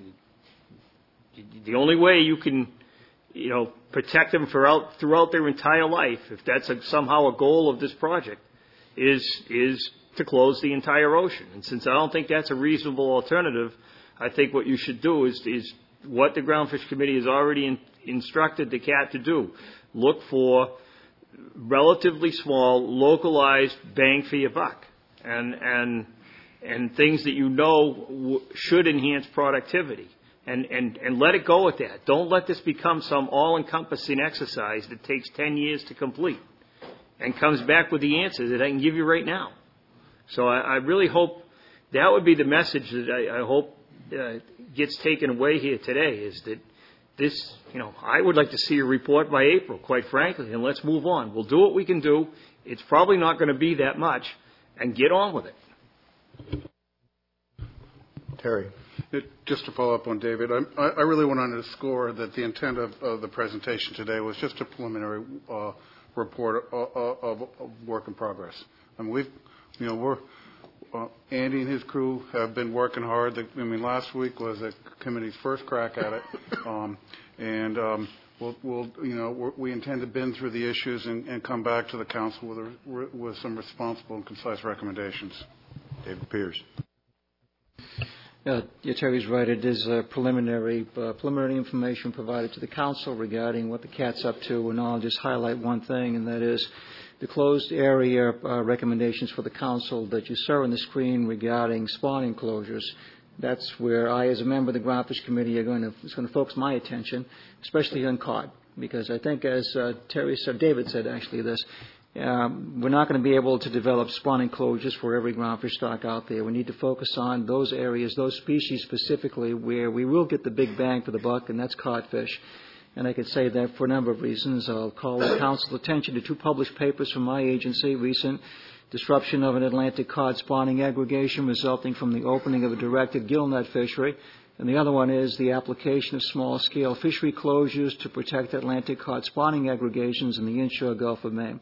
Speaker 12: the only way you can, protect them throughout their entire life, if that's somehow a goal of this project, is to close the entire ocean. And since I don't think that's a reasonable alternative, I think what you should do is what the Groundfish Committee has already instructed the CAT to do. look for relatively small, localized bang for your buck, and things that you know should enhance productivity. And let it go at that. Don't let this become some all-encompassing exercise that takes 10 years to complete and comes back with the answer that I can give you right now. So I really hope that would be the message that I hope gets taken away here today, is that this, I would like to see a report by April, quite frankly, and let's move on. We'll do what we can do. It's probably not going to be that much, and get on with it.
Speaker 1: Terry.
Speaker 11: Just to follow up on David, I really want to underscore that the intent of the presentation today was just a preliminary report of work in progress. I mean, Andy and his crew have been working hard. Last week was the committee's first crack at it, we intend to bend through the issues and come back to the council with some responsible and concise recommendations.
Speaker 1: David Pierce.
Speaker 13: Terry's right. It is preliminary information provided to the council regarding what the CAT's up to, and I'll just highlight one thing, and that is the closed area recommendations for the council that you saw on the screen regarding spawning closures. That's where I, as a member of the Groundfish Committee, is going to focus my attention, especially on cod, because I think, as David said actually this, we're not going to be able to develop spawning closures for every groundfish stock out there. We need to focus on those areas, those species specifically, where we will get the big bang for the buck, and that's codfish. And I could say that for a number of reasons. I'll call the council's attention to 2 published papers from my agency, recent disruption of an Atlantic cod spawning aggregation resulting from the opening of a directed gillnet fishery. And the other one is the application of small-scale fishery closures to protect Atlantic cod spawning aggregations in the inshore Gulf of Maine.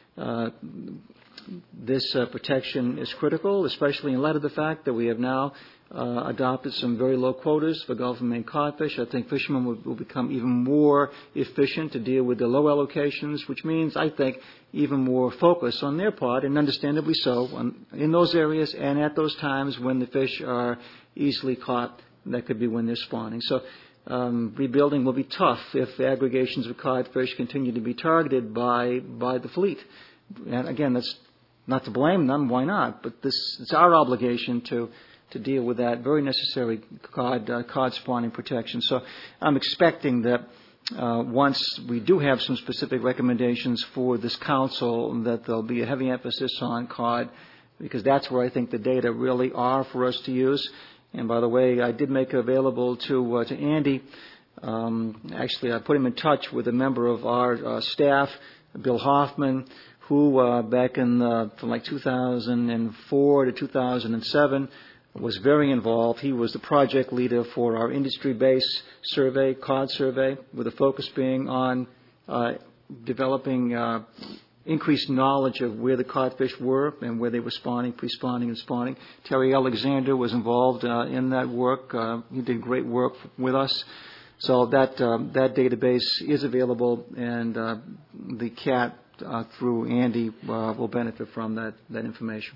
Speaker 13: This protection is critical, especially in light of the fact that we have now adopted some very low quotas for Gulf of Maine codfish. I think fishermen will become even more efficient to deal with the low allocations, which means, I think, even more focus on their part, and understandably so, in those areas and at those times when the fish are easily caught. That could be when they're spawning. So rebuilding will be tough if aggregations of codfish continue to be targeted by the fleet. And again, that's not to blame them. Why not? But it's our obligation to deal with that very necessary cod spawning protection. So I'm expecting that once we do have some specific recommendations for this council, that there'll be a heavy emphasis on cod, because that's where I think the data really are for us to use. And by the way, I did make available to Andy. Actually, I put him in touch with a member of our staff, Bill Hoffman, who back in from like 2004 to 2007 was very involved. He was the project leader for our industry-based survey, cod survey, with a focus being on developing increased knowledge of where the codfish were and where they were spawning, pre-spawning and spawning. Terry Alexander was involved in that work. He did great work with us. So that database is available, and the CAT, through Andy, will benefit from that information.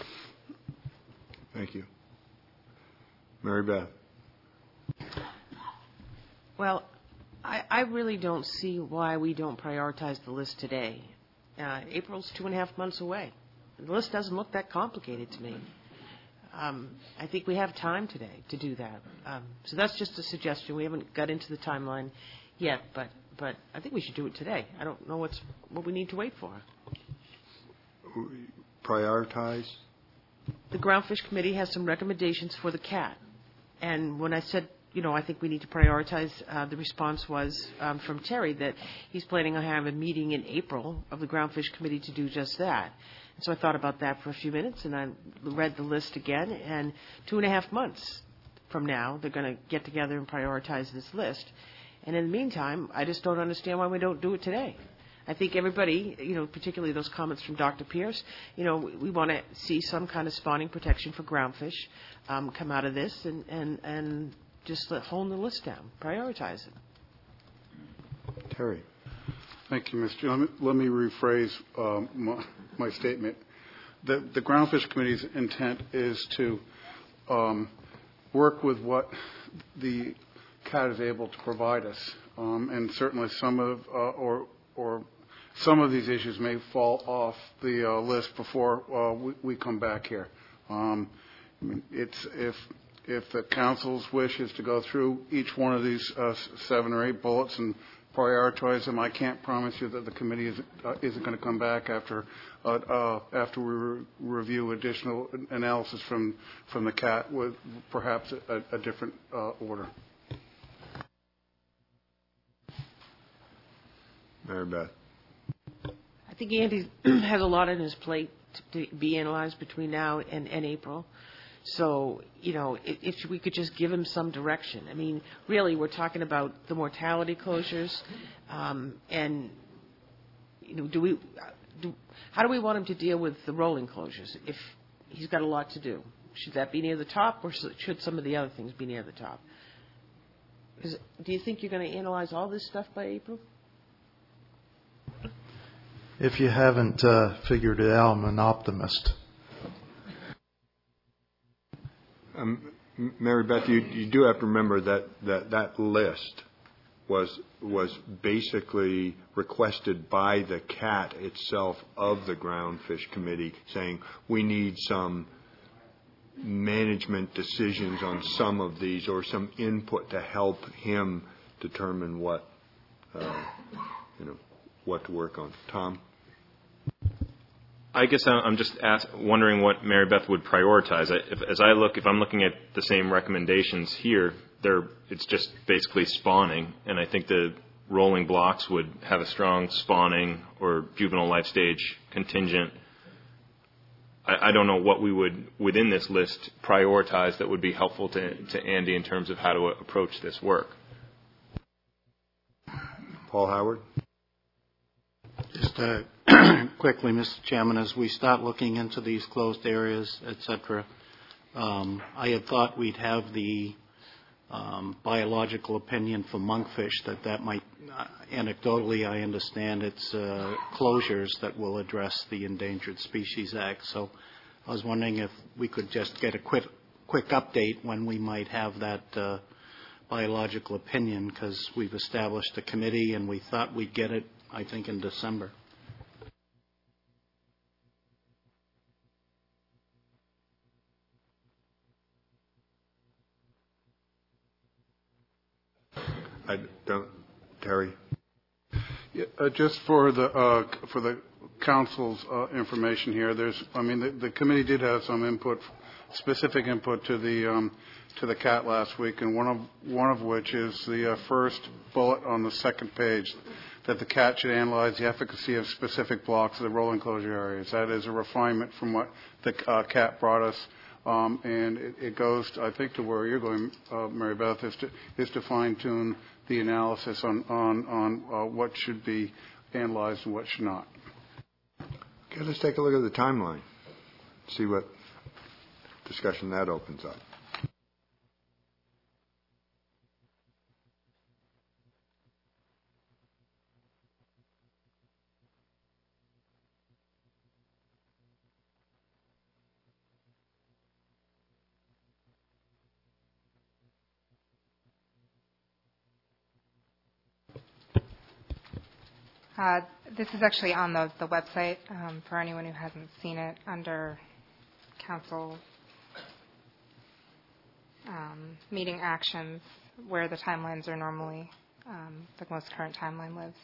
Speaker 1: Thank you. Mary Beth.
Speaker 6: Well, I really don't see why we don't prioritize the list today. April's 2.5 months away. The list doesn't look that complicated to me. I think we have time today to do that. So that's just a suggestion. We haven't got into the timeline yet, but I think we should do it today. I don't know what we need to wait for.
Speaker 1: Prioritize?
Speaker 6: The Groundfish Committee has some recommendations for the CAT. And when I said, I think we need to prioritize, the response was from Terry that he's planning on having a meeting in April of the Groundfish Committee to do just that. And so I thought about that for a few minutes, and I read the list again, and 2.5 months from now, they're going to get together and prioritize this list. And in the meantime, I just don't understand why we don't do it today. I think everybody, particularly those comments from Dr. Pierce, we want to see some kind of spawning protection for groundfish come out of this, and just hone the list down, prioritize it.
Speaker 1: Terry.
Speaker 11: Thank you, Mr. Chairman. Let me rephrase my statement. The Groundfish Committee's intent is to work with what the CAT is able to provide us, and certainly some of, or or some of these issues may fall off the list before we come back here. It's if the council's wish is to go through each one of these 7 or 8 bullets and prioritize them, I can't promise you that the committee isn't going to come back after we review additional analysis from the CAT with perhaps a different order.
Speaker 1: Mary Beth.
Speaker 6: I think Andy has a lot on his plate to be analyzed between now and April. So, if we could just give him some direction. I mean, really, we're talking about the mortality closures, and how do we want him to deal with the rolling closures if he's got a lot to do? Should that be near the top, or should some of the other things be near the top? Do you think you're going to analyze all this stuff by April?
Speaker 5: If you haven't figured it out, I'm an optimist.
Speaker 1: Mary Beth, you do have to remember that list was basically requested by the CAT itself of the Groundfish Committee, saying we need some management decisions on some of these or some input to help him determine what to work on. Tom?
Speaker 7: I guess I'm just wondering what Mary Beth would prioritize. If I'm looking at the same recommendations here, it's just basically spawning, and I think the rolling blocks would have a strong spawning or juvenile life stage contingent. I don't know what we would, within this list, prioritize that would be helpful to Andy in terms of how to approach this work.
Speaker 1: Paul Howard?
Speaker 14: Just quickly, Mr. Chairman, as we start looking into these closed areas, et cetera, I had thought we'd have the biological opinion for monkfish that might, anecdotally, I understand it's closures that will address the Endangered Species Act. So I was wondering if we could just get a quick update when we might have that biological opinion, because we've established a committee and we thought we'd get it, I think, in December.
Speaker 1: I don't, Terry.
Speaker 11: Yeah, just for the council's information here, the committee did have some input, specific input to the CAT last week, and one of which is the first bullet on the second page, that the CAT should analyze the efficacy of specific blocks of the rolling closure areas. That is a refinement from what the CAT brought us. And it goes, I think, to where you're going, Mary Beth, is to fine-tune the analysis on what should be analyzed and what should not.
Speaker 1: Okay, let's take a look at the timeline, see what discussion that opens up.
Speaker 3: This is actually on the website for anyone who hasn't seen it, under council meeting actions, where the timelines are normally, the most current timeline lives.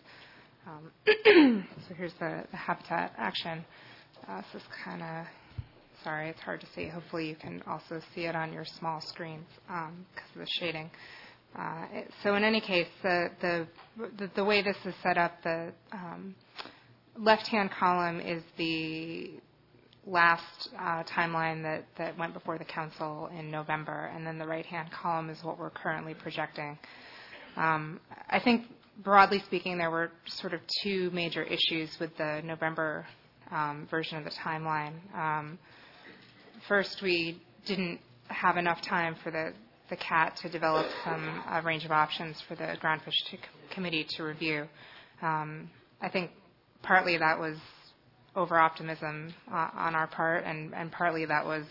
Speaker 3: So here's the habitat action. This is kind of, sorry, it's hard to see. Hopefully you can also see it on your small screens because of the shading. So in any case, the way this is set up, the left-hand column is the last timeline that went before the council in November, and then the right-hand column is what we're currently projecting. I think, broadly speaking, there were sort of two major issues with the November version of the timeline. First, we didn't have enough time for the CAT to develop a range of options for the Groundfish Committee to review. I think partly that was over-optimism on our part, and partly that was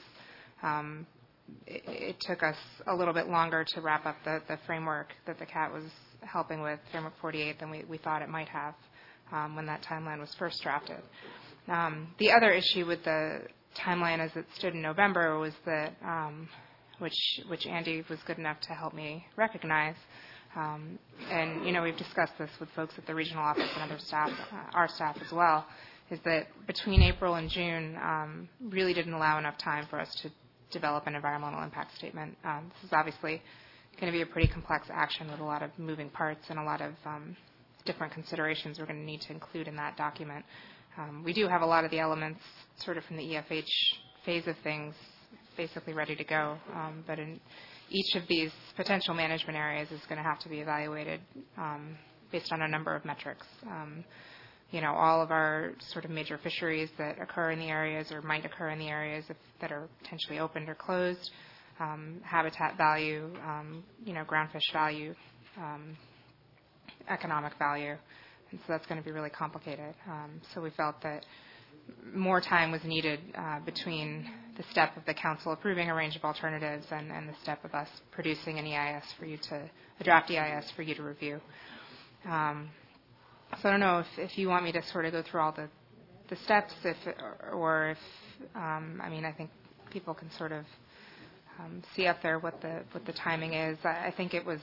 Speaker 3: it took us a little bit longer to wrap up the framework that the CAT was helping with, Framework 48, than we thought it might have. when that timeline was first drafted. The other issue with the timeline as it stood in November was that, which Andy was good enough to help me recognize, and we've discussed this with folks at the regional office and other staff, our staff as well, is that between April and June really didn't allow enough time for us to develop an environmental impact statement. This is obviously going to be a pretty complex action with a lot of moving parts and a lot of different considerations we're going to need to include in that document. We do have a lot of the elements sort of from the EFH phase of things basically ready to go, but in each of these potential management areas is going to have to be evaluated based on a number of metrics. All of our sort of major fisheries that occur in the areas or might occur in the areas that are potentially opened or closed, habitat value, groundfish value, economic value. And so that's going to be really complicated. So we felt that more time was needed between the step of the council approving a range of alternatives and the step of us producing an EIS for you to, a draft EIS for you to review. So I don't know if you want me to sort of go through all the steps, or if I think people can sort of see up there what the timing is. I think it was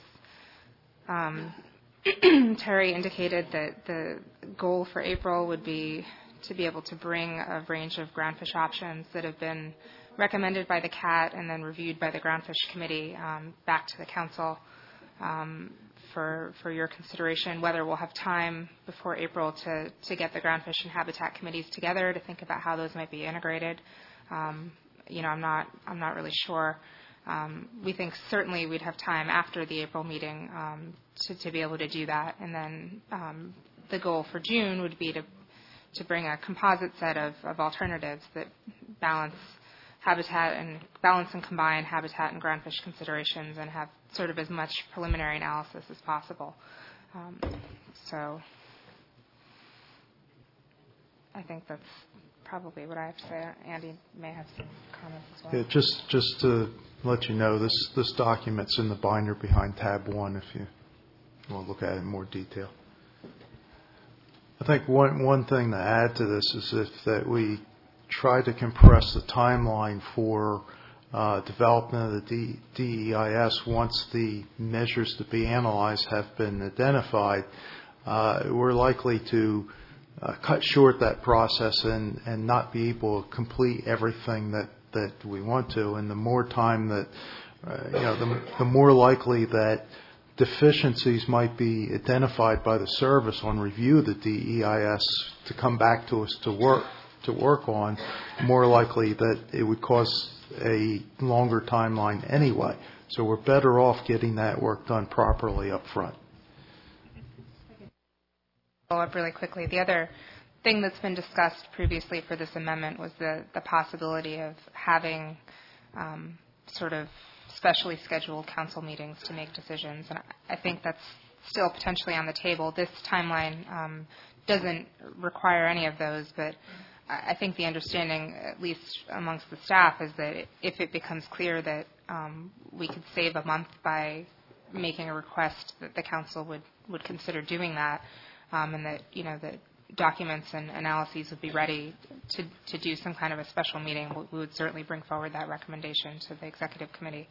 Speaker 3: Terry indicated that the goal for April would be to be able to bring a range of groundfish options that have been recommended by the CAT and then reviewed by the Groundfish Committee back to the Council for your consideration, whether we'll have time before April to get the Groundfish and Habitat Committees together to think about how those might be integrated. I'm not really sure. We think certainly we'd have time after the April meeting to be able to do that. And then the goal for June would be to bring a composite set of alternatives that balance and combine habitat and groundfish considerations and have sort of as much preliminary analysis as possible. So I think that's probably what I have to say. Andy may have some comments as well.
Speaker 5: Yeah, just to let you know, this document's in the binder behind tab 1 if you want to look at it in more detail. I think one thing to add to this is that we try to compress the timeline for development of the DEIS once the measures to be analyzed have been identified. We're likely to cut short that process and not be able to complete everything that we want to. And the more time that, the more likely that deficiencies might be identified by the service on review of the DEIS to come back to us to work on, more likely that it would cause a longer timeline anyway. So we're better off getting that work done properly up front.
Speaker 3: Follow up really quickly. The other thing that's been discussed previously for this amendment was the possibility of having sort of specially scheduled council meetings to make decisions. And I think that's still potentially on the table. This timeline doesn't require any of those, but I think the understanding, at least amongst the staff, is that if it becomes clear that we could save a month by making a request, that the council would consider doing that, and that that documents and analyses would be ready to do some kind of a special meeting, we would certainly bring forward that recommendation to the executive committee.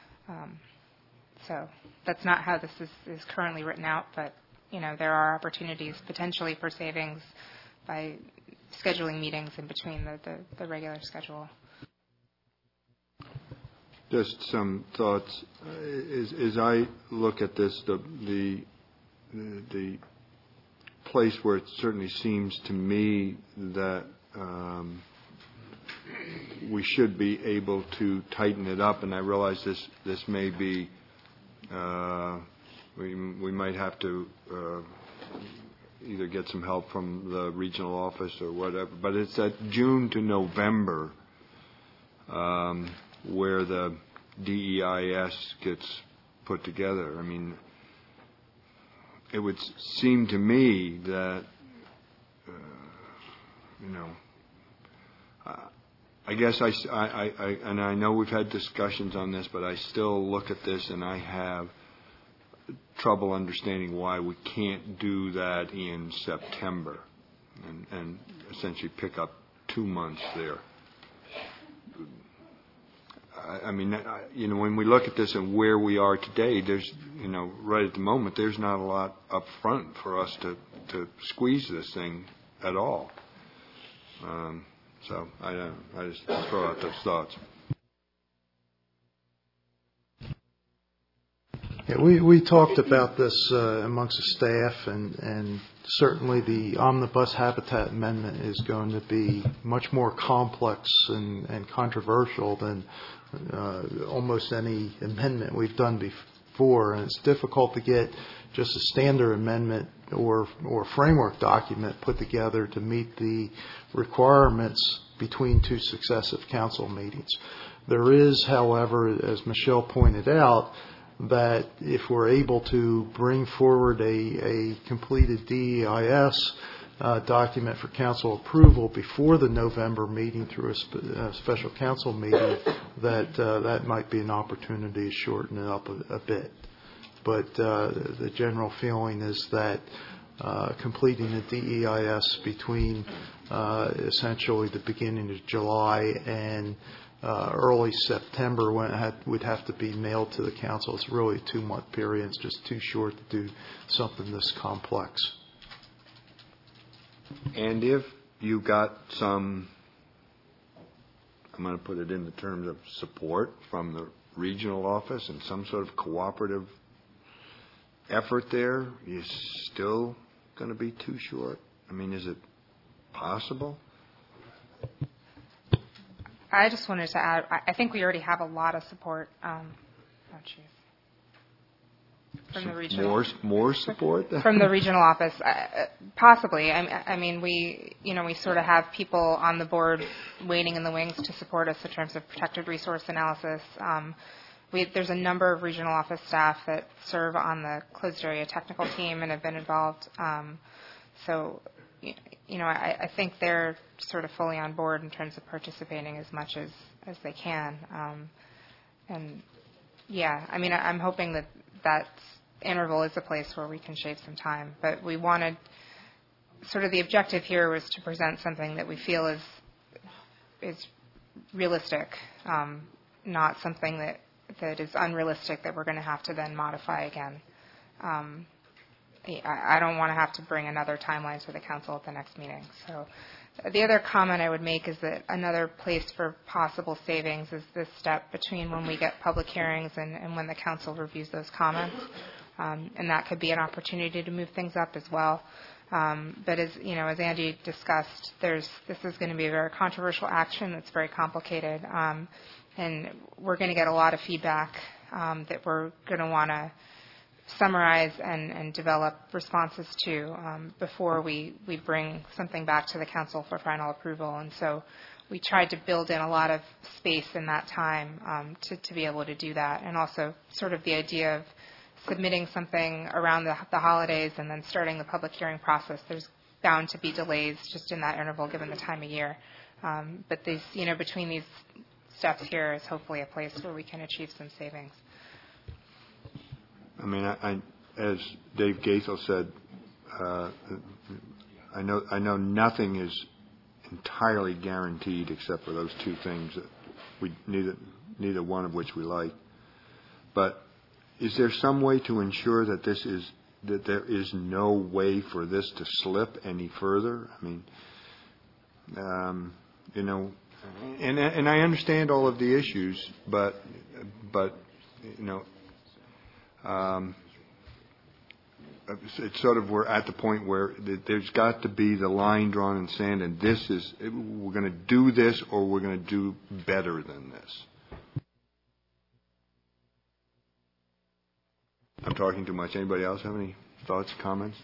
Speaker 3: So that's not how this is currently written out, but there are opportunities potentially for savings by scheduling meetings in between the regular schedule.
Speaker 1: Just some thoughts. As I look at this, the place where it certainly seems to me that we should be able to tighten it up, and I realize this may be we might have to either get some help from the regional office or whatever, but it's at June to November where the DEIS gets put together. I mean, it would seem to me that, I guess and I know we've had discussions on this, but I still look at this and I have trouble understanding why we can't do that in September and essentially pick up 2 months there. I mean, when we look at this and where we are today, there's, right at the moment, there's not a lot up front for us to squeeze this thing at all. So I just throw out those thoughts.
Speaker 5: Yeah, we talked about this amongst the staff, and certainly the omnibus habitat amendment is going to be much more complex and controversial than almost any amendment we've done before, and it's difficult to get just a standard amendment or framework document put together to meet the requirements between 2 successive council meetings. There is, however, as Michelle pointed out, that if we're able to bring forward a completed DEIS document for council approval before the November meeting through a special council meeting, that might be an opportunity to shorten it up a bit. But the general feeling is that completing the DEIS between essentially the beginning of July and early September, when it would have to be mailed to the council. It's really a 2-month period. It's just too short to do something this complex.
Speaker 1: And if you got some, I'm going to put it in the terms of support from the regional office and some sort of cooperative effort there, is still going to be too short? I mean, is it possible?
Speaker 3: I just wanted to add, I think we already have a lot of support. From the regional,
Speaker 1: more support
Speaker 3: from the regional office, possibly. I mean, we sort of have people on the board waiting in the wings to support us in terms of protected resource analysis. There's a number of regional office staff that serve on the closed area technical team and have been involved. So, I think they're sort of fully on board in terms of participating as much as they can. And yeah, I mean, I'm hoping that interval is a place where we can shave some time. But we wanted, sort of the objective here was to present something that we feel is realistic, not something that is unrealistic that we're going to have to then modify again. I don't want to have to bring another timeline to the council at the next meeting. So the other comment I would make is that another place for possible savings is this step between when we get public hearings and when the council reviews those comments. And that could be an opportunity to move things up as well. But as Andy discussed, this is going to be a very controversial action. It's very complicated. And we're going to get a lot of feedback that we're going to want to summarize and develop responses to before we bring something back to the council for final approval. And so we tried to build in a lot of space in that time to be able to do that. And also sort of the idea of submitting something around the holidays and then starting the public hearing process. There's bound to be delays just in that interval given the time of year. But these, between these steps here is hopefully a place where we can achieve some savings.
Speaker 1: I mean, as Dave Gaithel said, I know nothing is entirely guaranteed except for those 2 things that we neither one of which we like. But is there some way to ensure that there is no way for this to slip any further? I mean, and I understand all of the issues, but it's sort of we're at the point where there's got to be the line drawn in sand, and we're going to do this or we're going to do better than this. I'm talking too much. Anybody else have any thoughts, comments?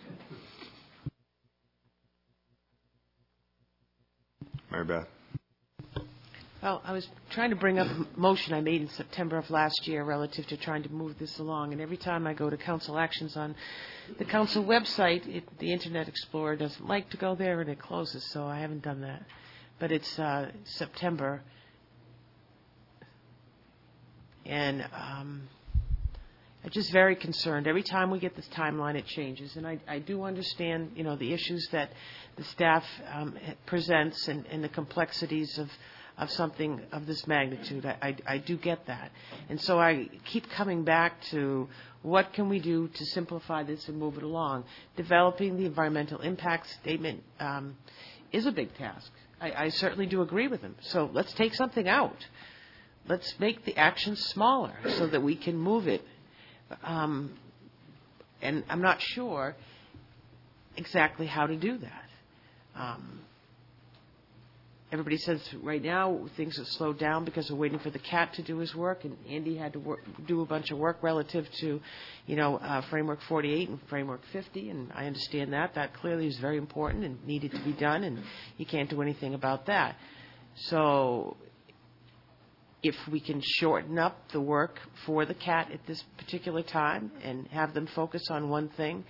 Speaker 1: Mary Beth.
Speaker 6: Well, I was trying to bring up a motion I made in September of last year relative to trying to move this along. And every time I go to council actions on the council website, the Internet Explorer doesn't like to go there and it closes, so I haven't done that. But it's September. And I'm just very concerned. Every time we get this timeline, it changes. And I do understand, the issues that the staff presents and the complexities of something of this magnitude. I do get that. And so I keep coming back to what can we do to simplify this and move it along. Developing the environmental impact statement is a big task. I certainly do agree with him. So let's take something out. Let's make the action smaller so that we can move it. And I'm not sure exactly how to do that. Everybody says right now things have slowed down because we're waiting for the CAT to do his work, and Andy had to do a bunch of work relative to, Framework 48 and Framework 50, and I understand that. That clearly is very important and needed to be done, and you can't do anything about that. So if we can shorten up the work for the CAT at this particular time and have them focus on one thing,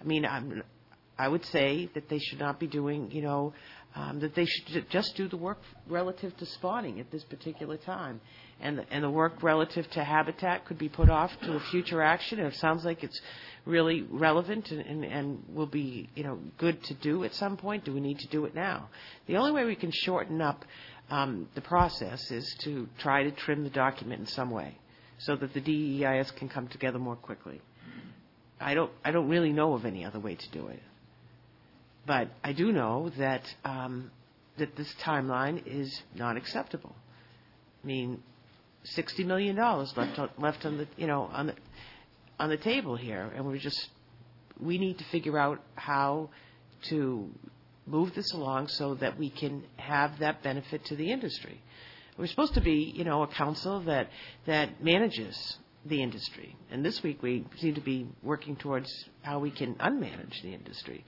Speaker 6: I would say that they should not be doing, that they should just do the work relative to spawning at this particular time. And the work relative to habitat could be put off to a future action. And it sounds like it's really relevant and will be, good to do at some point. Do we need to do it now? The only way we can shorten up the process is to try to trim the document in some way so that the DEIS can come together more quickly. I don't really know of any other way to do it. But I do know that that this timeline is not acceptable. $60 million left on the on the table here, and we need to figure out how to move this along so that we can have that benefit to the industry. We're supposed to be, a council that manages the industry, and this week we seem to be working towards how we can unmanage the industry.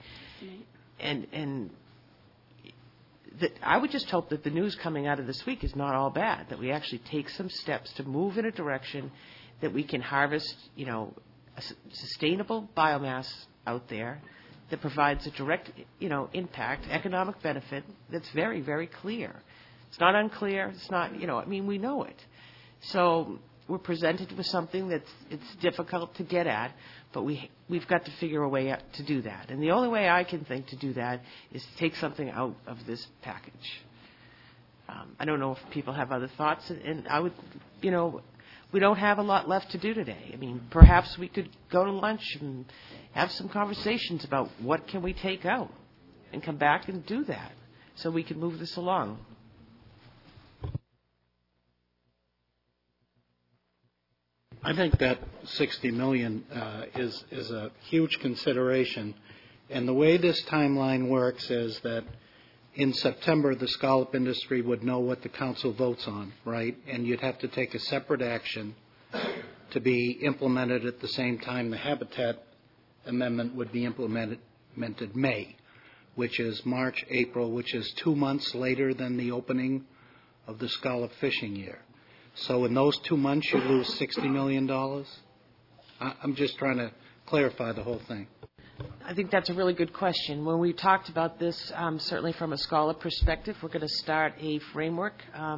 Speaker 6: And I would just hope that the news coming out of this week is not all bad, that we actually take some steps to move in a direction that we can harvest, a sustainable biomass out there that provides a direct, impact, economic benefit that's very, very clear. It's not unclear. It's not, we know it. So we're presented with something it's difficult to get at, but we've got to figure a way out to do that. And the only way I can think to do that is to take something out of this package. I don't know if people have other thoughts, and I would, we don't have a lot left to do today. Perhaps we could go to lunch and have some conversations about what can we take out and come back and do that so we can move this along.
Speaker 14: I think that $60 million is a huge consideration. And the way this timeline works is that in September, the scallop industry would know what the council votes on, right? And you'd have to take a separate action to be implemented at the same time the habitat amendment would be implemented May, which is March, April, which is 2 months later than the opening of the scallop fishing year. So in those 2 months, you lose $60 million? I'm just trying to clarify the whole thing.
Speaker 6: I think that's a really good question. When we talked about this, certainly from a scholar perspective, we're going to start a framework.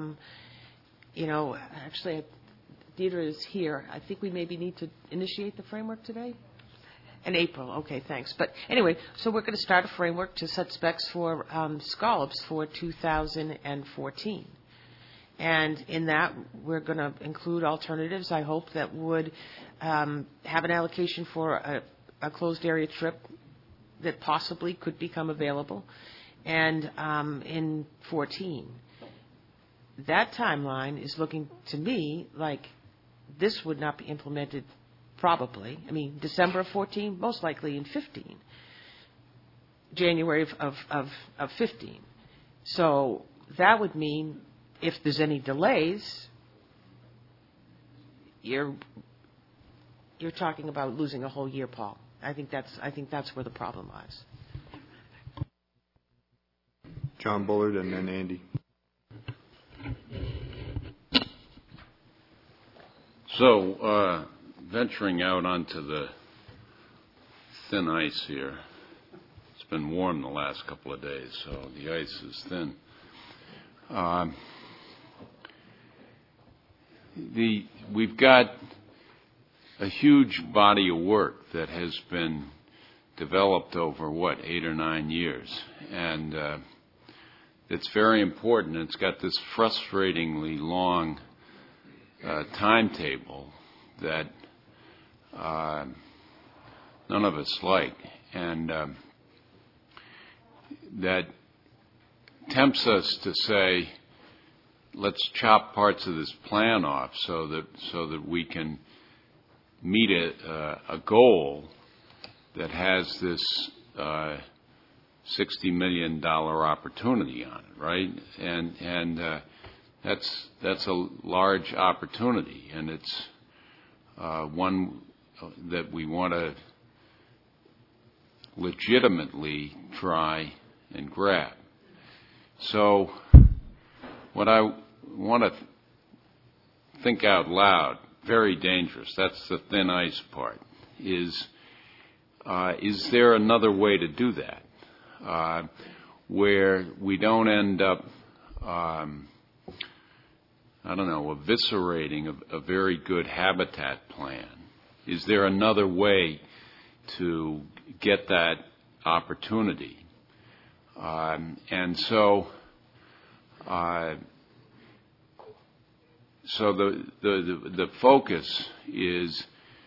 Speaker 6: Actually, Deidre is here. I think we maybe need to initiate the framework today? In April. Okay, thanks. But anyway, so we're going to start a framework to set specs for scallops for 2014. And in that, we're going to include alternatives, I hope, that would have an allocation for a closed area trip that possibly could become available, and in 14. That timeline is looking to me like this would not be implemented probably. December of 14, most likely in 15. January of 15. So that would mean if there's any delays, you're talking about losing a whole year, Paul. I think that's where the problem lies.
Speaker 1: John Bullard and then Andy.
Speaker 8: So, venturing out onto the thin ice here, it's been warm the last couple of days, so the ice is thin. We've got a huge body of work that has been developed over, 8 or 9 years. And it's very important. It's got this frustratingly long timetable that none of us like. And that tempts us to say, let's chop parts of this plan off so that we can meet a goal that has this $60 million opportunity on it, right? And that's a large opportunity, and it's one that we want to legitimately try and grab. So what I want to think out loud, very dangerous, that's the thin ice part, is there another way to do that where we don't end up, eviscerating a very good habitat plan? Is there another way to get that opportunity? And so the focus is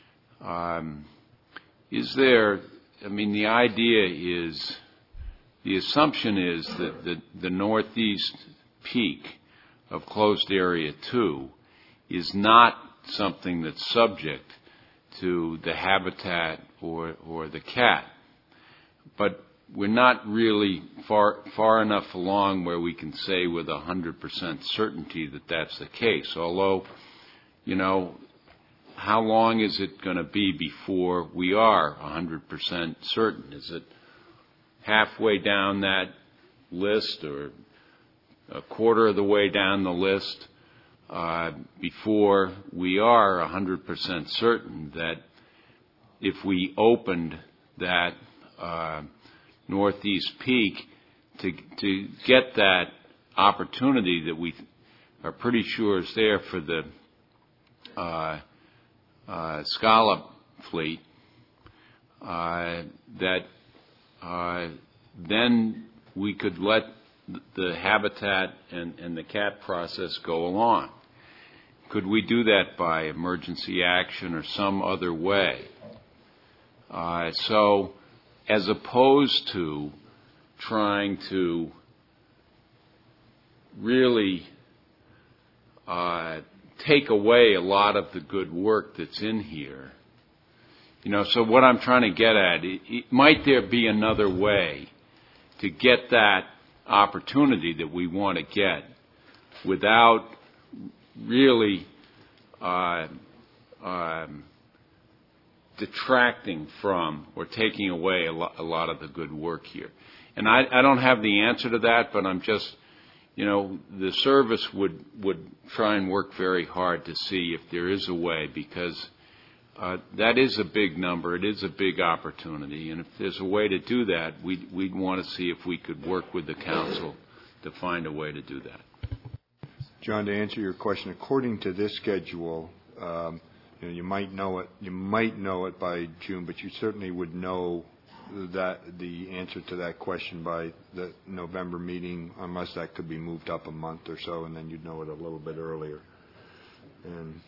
Speaker 8: there, the idea is, the assumption is that the northeast peak of closed area 2 is not something that's subject to the habitat or the CAT. But we're not really far enough along where we can say with 100% certainty that that's the case. Although, how long is it going to be before we are 100% certain? Is it halfway down that list or a quarter of the way down the list before we are 100% certain that if we opened that northeast peak to get that opportunity that we are pretty sure is there for the scallop fleet, that then we could let the habitat and the CAT process go along. Could we do that by emergency action or some other way? So as opposed to trying to really take away a lot of the good work that's in here, so what I'm trying to get at, might there be another way to get that opportunity that we want to get without really detracting from or taking away a lot of the good work here? And I don't have the answer to that, but I'm just, the service would try and work very hard to see if there is a way, because that is a big number. It is a big opportunity. And if there's a way to do that, we'd want to see if we could work with the council to find a way to do that.
Speaker 1: John, to answer your question, according to this schedule, you might know it by June, but you certainly would know that the answer to that question by the November meeting, unless that could be moved up a month or so, and then you'd know it a little bit earlier. And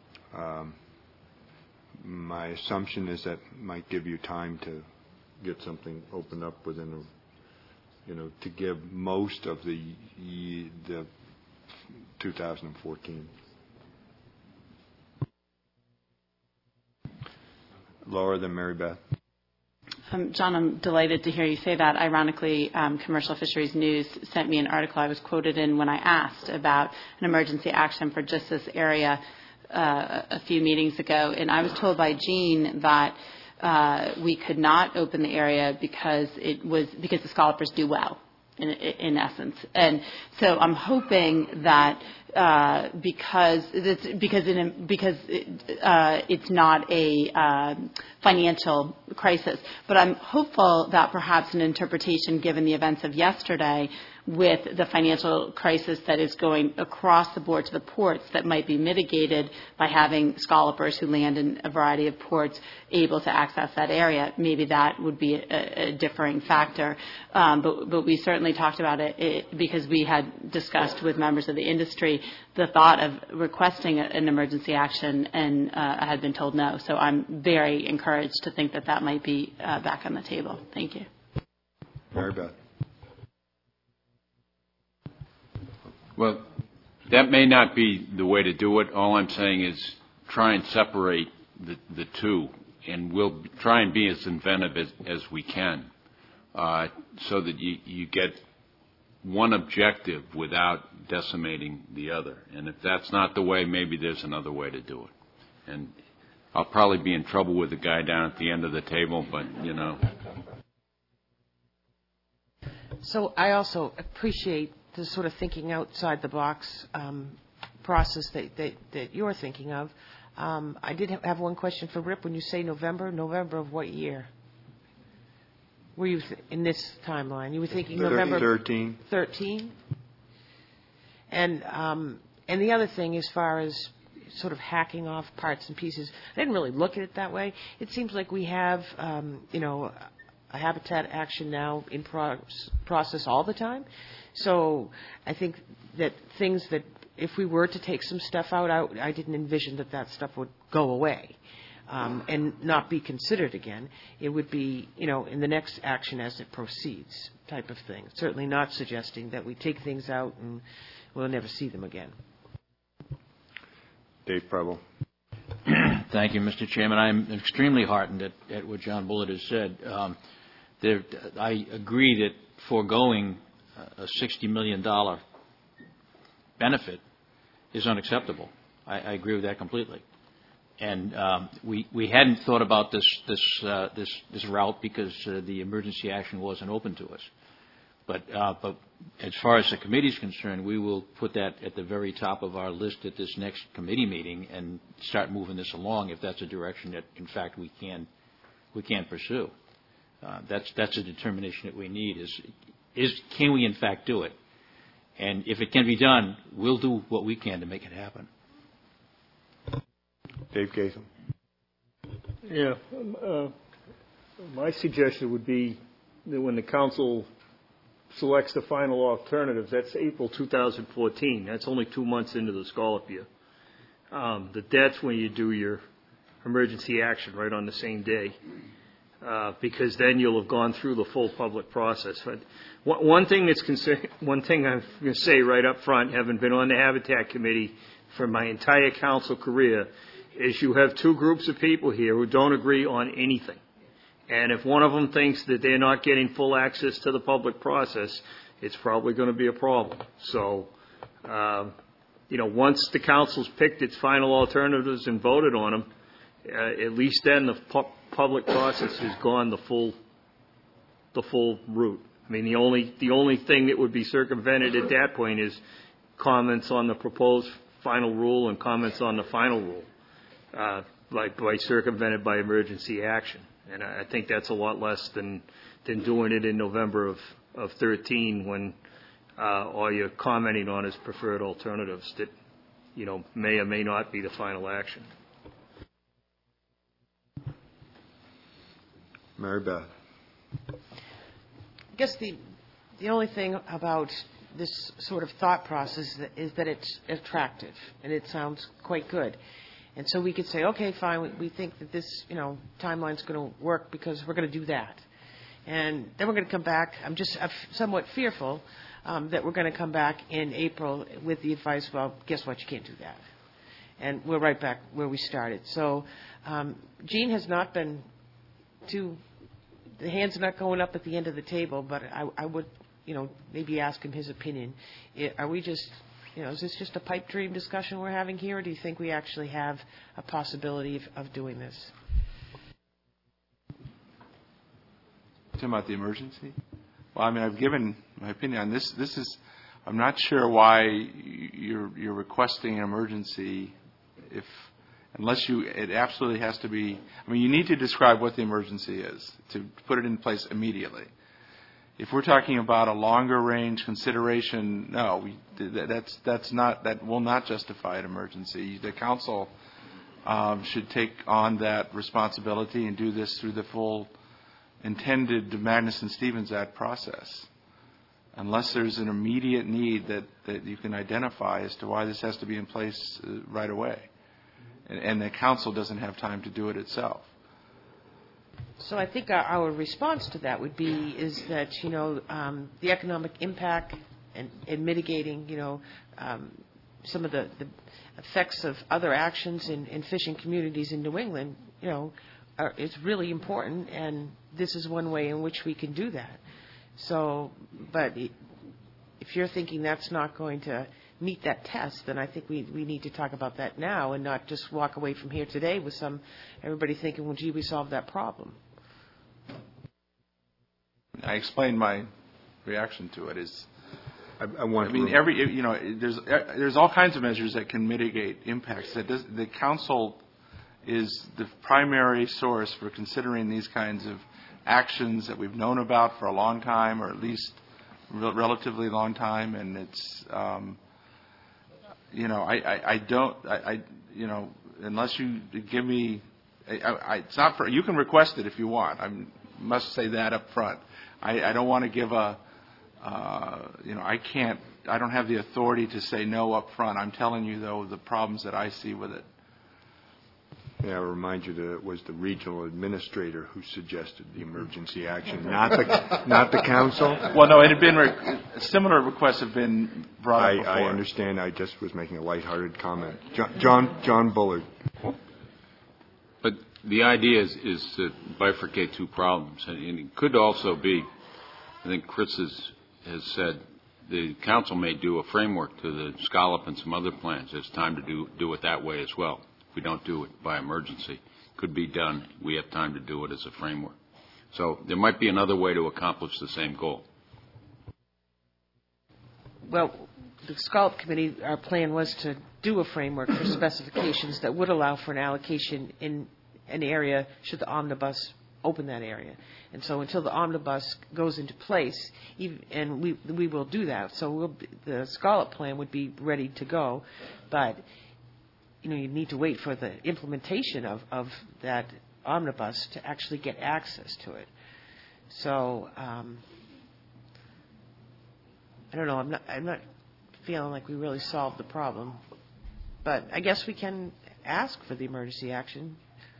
Speaker 1: my assumption is that might give you time to get something opened up within to give most of the 2014. Laura, then Mary Beth.
Speaker 15: John, I'm delighted to hear you say that. Ironically, Commercial Fisheries News sent me an article I was quoted in when I asked about an emergency action for just this area a few meetings ago, and I was told by Jean that we could not open the area because the scallopers do well, in essence. And so I'm hoping that because it's not a financial crisis. But I'm hopeful that perhaps an interpretation, given the events of yesterday, with the financial crisis that is going across the board to the ports, that might be mitigated by having scallopers who land in a variety of ports able to access that area. Maybe that would be a differing factor. But we certainly talked about it because we had discussed with members of the industry the thought of requesting an emergency action, and I had been told no. So I'm very encouraged to think that that might be back on the table. Thank you.
Speaker 1: Mary Beth.
Speaker 8: Well, that may not be the way to do it. All I'm saying is try and separate the two, and we'll try and be as inventive as we can so that you get one objective without decimating the other. And if that's not the way, maybe there's another way to do it. And I'll probably be in trouble with the guy down at the end of the table, but, you know.
Speaker 6: So I also appreciate the sort of thinking outside the box process that you're thinking of. I did have one question for Rip. When you say November of what year? Were you in this timeline? You were thinking November
Speaker 1: 13.
Speaker 6: 13? And the other thing, as far as sort of hacking off parts and pieces, I didn't really look at it that way. It seems like we have, a habitat action now in process all the time. So I think that things that if we were to take some stuff out, I didn't envision that stuff would go away and not be considered again. It would be, in the next action as it proceeds type of thing. Certainly not suggesting that we take things out and we'll never see them again.
Speaker 1: Dave Preble.
Speaker 4: Thank you, Mr. Chairman. I'm extremely heartened at what John Bullitt has said. I agree that foregoing a $60 million benefit is unacceptable. I agree with that completely. And we hadn't thought about this route because the emergency action wasn't open to us. But as far as the committee is concerned, we will put that at the very top of our list at this next committee meeting and start moving this along if that's a direction that, in fact, we can pursue. That's a determination that we need is can we in fact do it? And if it can be done, we'll do what we can to make it happen.
Speaker 1: Dave Gatham.
Speaker 12: Yeah. My suggestion would be that when the council selects the final alternatives, that's April 2014. That's only 2 months into the scallop year. That's when you do your emergency action right on the same day. Because then you'll have gone through the full public process. But one thing I'm going to say right up front, having been on the Habitat Committee for my entire council career, is you have two groups of people here who don't agree on anything. And if one of them thinks that they're not getting full access to the public process, it's probably going to be a problem. So, once the council's picked its final alternatives and voted on them, at least then the public process has gone the full route. I mean, the only thing that would be circumvented at that point is comments on the proposed final rule and comments on the final rule, by circumvented by emergency action. And I think that's a lot less than doing it in November of 13 when all you're commenting on is preferred alternatives that may or may not be the final action.
Speaker 1: Mary Beth.
Speaker 6: I guess the only thing about this sort of thought process is that it's attractive and it sounds quite good. And so we could say, okay, fine, we think that this, timeline's going to work because we're going to do that. And then we're going to come back. I'm somewhat fearful that we're going to come back in April with the advice, well, guess what, you can't do that. And we're right back where we started. So Gene has not been the hands are not going up at the end of the table, but I would, maybe ask him his opinion. Are we just, is this just a pipe dream discussion we're having here, or do you think we actually have a possibility of doing this?
Speaker 16: Talking about the emergency? Well, I've given my opinion on this. I'm not sure why you're requesting an emergency unless it absolutely has to be. I mean, you need to describe what the emergency is to put it in place immediately. If we're talking about a longer range consideration, no, that will not justify an emergency. The council should take on that responsibility and do this through the full intended Magnuson-Stevens Act process, unless there's an immediate need that you can identify as to why this has to be in place right away, and the council doesn't have time to do it itself.
Speaker 6: So I think our response to that would be is that, the economic impact and mitigating, some of the effects of other actions in fishing communities in New England, is really important, and this is one way in which we can do that. So, but if you're thinking that's not going to meet that test, then I think we need to talk about that now and not just walk away from here today with everybody thinking, well, gee, we solved that problem.
Speaker 16: I explained my reaction to it. There's all kinds of measures that can mitigate impacts. The council is the primary source for considering these kinds of actions that we've known about for a long time, or at least relatively long time, and it's unless you give me, it's not for, you can request it if you want. I must say that up front. I don't want to give I don't have the authority to say no up front. I'm telling you, though, the problems that I see with it.
Speaker 1: Yeah, I remind you that it was the regional administrator who suggested the emergency action, not the council.
Speaker 16: Well, no, it had been similar requests have been brought up before.
Speaker 1: I understand. I just was making a lighthearted comment. John Bullard.
Speaker 8: But the idea is to bifurcate two problems, and it could also be, I think Chris has said, the council may do a framework to the scallop and some other plans. There's time to do it that way as well. If we don't do it by emergency, could be done. We have time to do it as a framework. So there might be another way to accomplish the same goal.
Speaker 6: Well, the Scallop Committee, our plan was to do a framework for specifications that would allow for an allocation in an area should the omnibus open that area. And so until the omnibus goes into place, and we will do that. So the Scallop plan would be ready to go, but you need to wait for the implementation of that omnibus to actually get access to it. So I don't know. I'm not feeling like we really solved the problem, but I guess we can ask for the emergency action.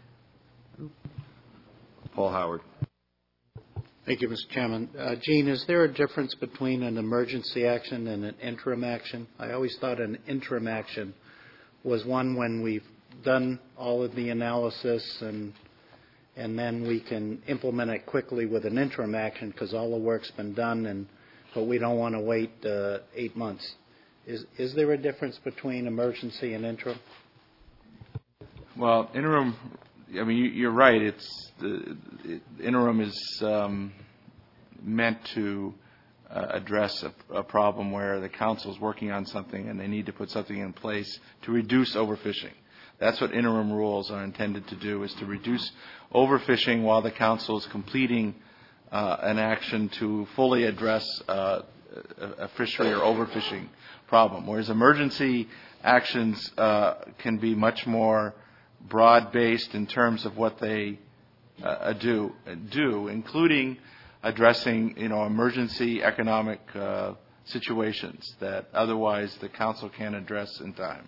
Speaker 1: Paul Howard.
Speaker 14: Thank you, Mr. Chairman. Gene, is there a difference between an emergency action and an interim action? I always thought an interim action was one when we've done all of the analysis and then we can implement it quickly with an interim action because all the work's been done, but we don't want to wait 8 months. Is there a difference between emergency and interim?
Speaker 16: Well, interim, I mean, you're right. Interim is meant to address a problem where the council is working on something and they need to put something in place to reduce overfishing. That's what interim rules are intended to do, is to reduce overfishing while the council is completing an action to fully address a fishery or overfishing problem. Whereas emergency actions can be much more broad-based in terms of what they do, including addressing, emergency economic situations that otherwise the council can't address in time.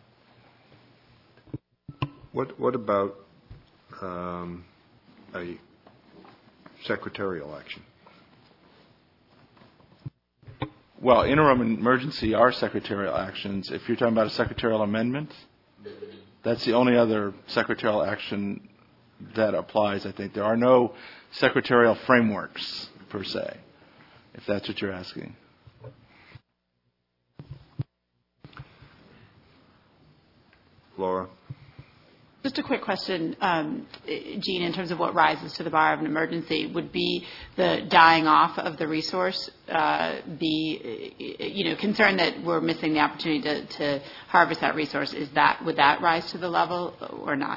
Speaker 1: What about a secretarial action?
Speaker 16: Well, interim and emergency are secretarial actions. If you're talking about a secretarial amendment, that's the only other secretarial action that applies, I think. There are no secretarial frameworks, per se, if that's what you're asking.
Speaker 1: Laura?
Speaker 15: Just a quick question, Jean, in terms of what rises to the bar of an emergency. Would be the dying off of the resource, concern that we're missing the opportunity to harvest that resource? Would that rise to the level or not?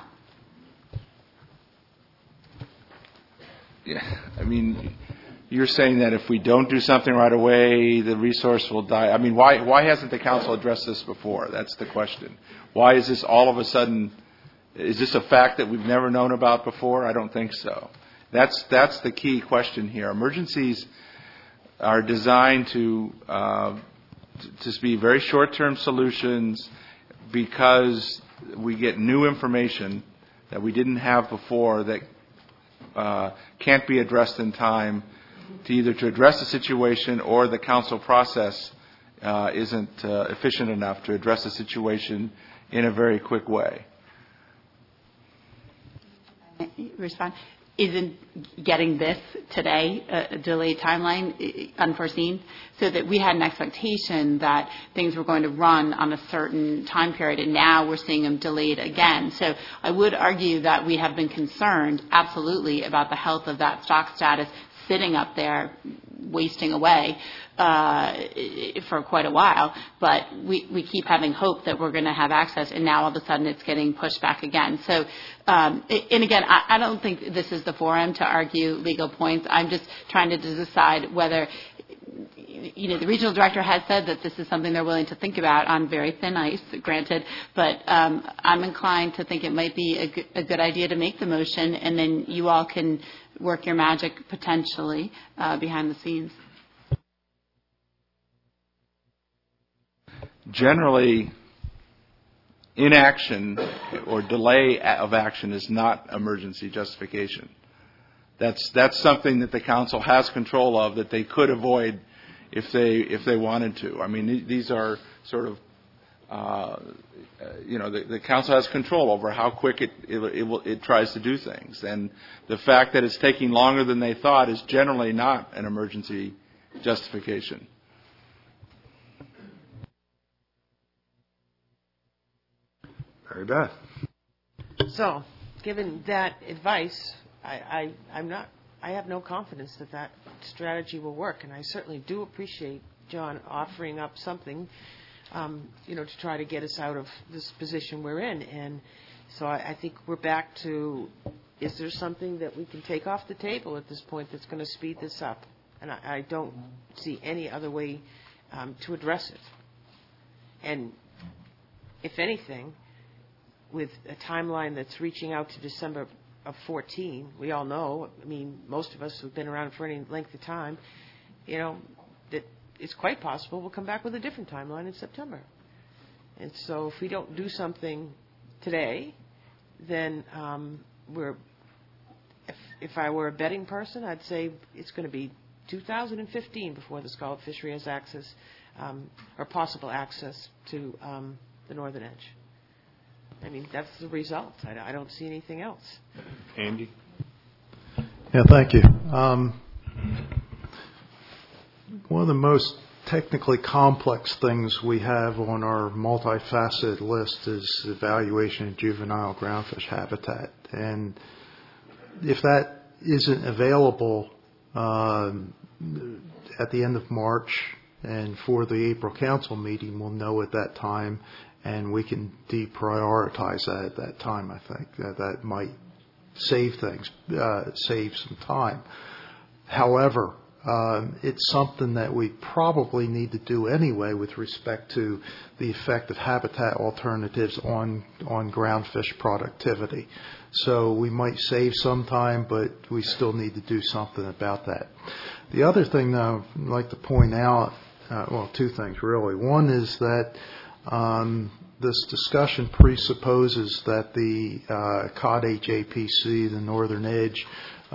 Speaker 16: Yeah, I mean, you're saying that if we don't do something right away, the resource will die. I mean, why hasn't the council addressed this before? That's the question. Why is this all of a sudden? Is this a fact that we've never known about before? I don't think so. That's the key question here. Emergencies are designed to be very short-term solutions because we get new information that we didn't have before that can't be addressed in time to address the situation, or the council process isn't efficient enough to address the situation in a very quick way.
Speaker 15: Respond. Isn't getting this today a delayed timeline unforeseen? So that we had an expectation that things were going to run on a certain time period, and now we're seeing them delayed again. So I would argue that we have been concerned, absolutely, about the health of that stock status sitting up there, wasting away for quite a while, but we keep having hope that we're going to have access, and now all of a sudden it's getting pushed back again. So, and again, I don't think this is the forum to argue legal points. I'm just trying to decide whether, the regional director has said that this is something they're willing to think about on very thin ice, granted, but I'm inclined to think it might be a good idea to make the motion, and then you all can work your magic potentially behind the scenes.
Speaker 16: Generally, inaction or delay of action is not emergency justification. That's something that the council has control of, that they could avoid if they wanted to. I mean, these are sort of the council has control over how quick it tries to do things, and the fact that it's taking longer than they thought is generally not an emergency justification.
Speaker 1: Very bad.
Speaker 6: So, given that advice, I have no confidence that strategy will work, and I certainly do appreciate John offering up something, to try to get us out of this position we're in. And so I think we're back to, is there something that we can take off the table at this point that's going to speed this up? And I don't see any other way to address it. And if anything, with a timeline that's reaching out to December of 14, we all know, I mean, most of us who've been around for any length of time, that it's quite possible we'll come back with a different timeline in September. And so if we don't do something today, then if I were a betting person, I'd say it's going to be 2015 before the Scallop fishery has access, or possible access to the northern edge. I mean, that's the result. I don't see anything else.
Speaker 7: Andy?
Speaker 5: Yeah, thank you. One of the most technically complex things we have on our multifaceted list is evaluation of juvenile groundfish habitat. And if that isn't available at the end of March and for the April council meeting, we'll know at that time, and we can deprioritize that at that time. I think that might save things, save some time. However, it's something that we probably need to do anyway with respect to the effect of habitat alternatives on groundfish productivity. So we might save some time, but we still need to do something about that. The other thing, though, I'd like to point out, two things really. One is that this discussion presupposes that the cod HAPC, the northern edge,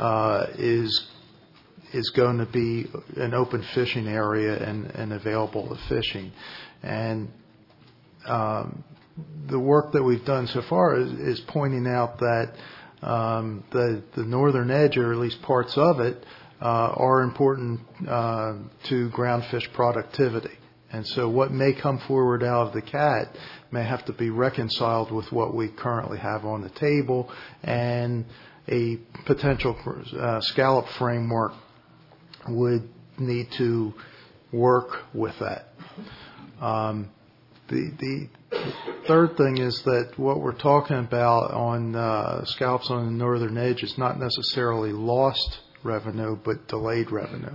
Speaker 5: is going to be an open fishing area and available to fishing. And the work that we've done so far is pointing out that the northern edge, or at least parts of it, are important to groundfish productivity. And so what may come forward out of the CAT may have to be reconciled with what we currently have on the table, and a potential scallop framework would need to work with that. The third thing is that what we're talking about on scallops on the northern edge is not necessarily lost revenue, but delayed revenue,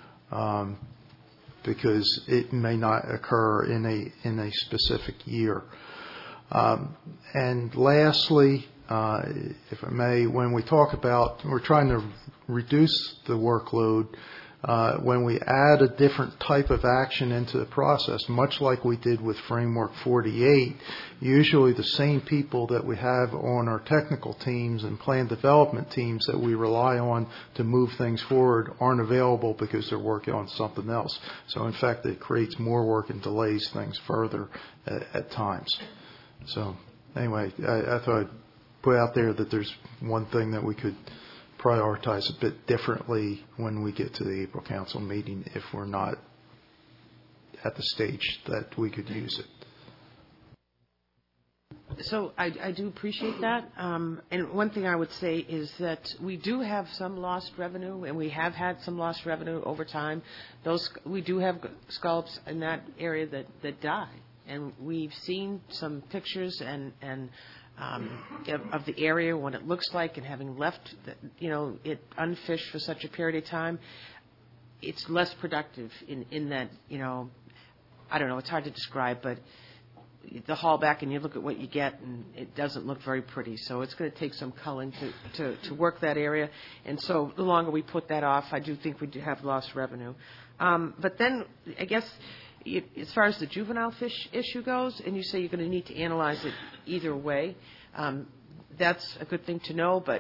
Speaker 5: because it may not occur in a specific year. And lastly, if I may, when we talk about we're trying to reduce the workload, when we add a different type of action into the process, much like we did with Framework 48, usually the same people that we have on our technical teams and plan development teams that we rely on to move things forward aren't available because they're working on something else. So in fact, it creates more work and delays things further at times. So anyway, I thought I'd put out there that there's one thing that we could prioritize a bit differently when we get to the April Council meeting if we're not at the stage that we could use it.
Speaker 6: So I do appreciate that. And one thing I would say is that we do have some lost revenue, and we have had some lost revenue over time. We do have scallops in that area that die. And we've seen some pictures and of the area, what it looks like, and having left, it unfished for such a period of time, it's less productive in that, I don't know, it's hard to describe, but the haul back and you look at what you get and it doesn't look very pretty. So it's going to take some culling to work that area. And so the longer we put that off, I do think we do have lost revenue. But then, I guess, as far as the juvenile fish issue goes, and you say you're going to need to analyze it either way, that's a good thing to know. But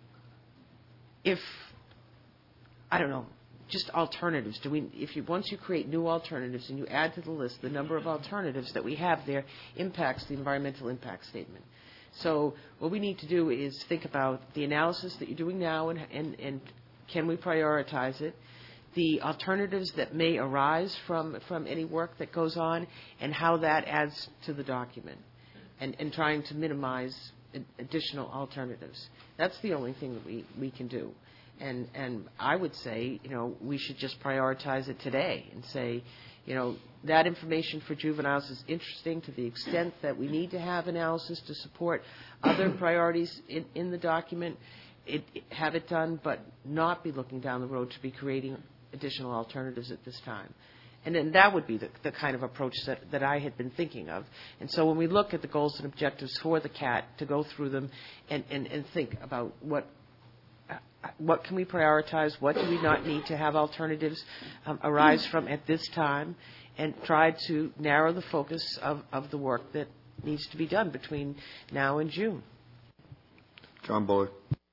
Speaker 6: I don't know, just alternatives. Once you create new alternatives and you add to the list the number of alternatives that we have there, impacts the environmental impact statement. So what we need to do is think about the analysis that you're doing now and can we prioritize it, the alternatives that may arise from any work that goes on, and how that adds to the document, and trying to minimize additional alternatives. That's the only thing that we can do. And I would say, we should just prioritize it today and say, that information for juveniles is interesting to the extent that we need to have analysis to support other priorities in the document. Have it done, but not be looking down the road to be creating additional alternatives at this time. And then that would be the kind of approach that I had been thinking of. And so when we look at the goals and objectives for the CAT, to go through them and think about what can we prioritize, what do we not need to have alternatives arise from at this time, and try to narrow the focus of the work that needs to be done between now and June.
Speaker 1: John Bullard.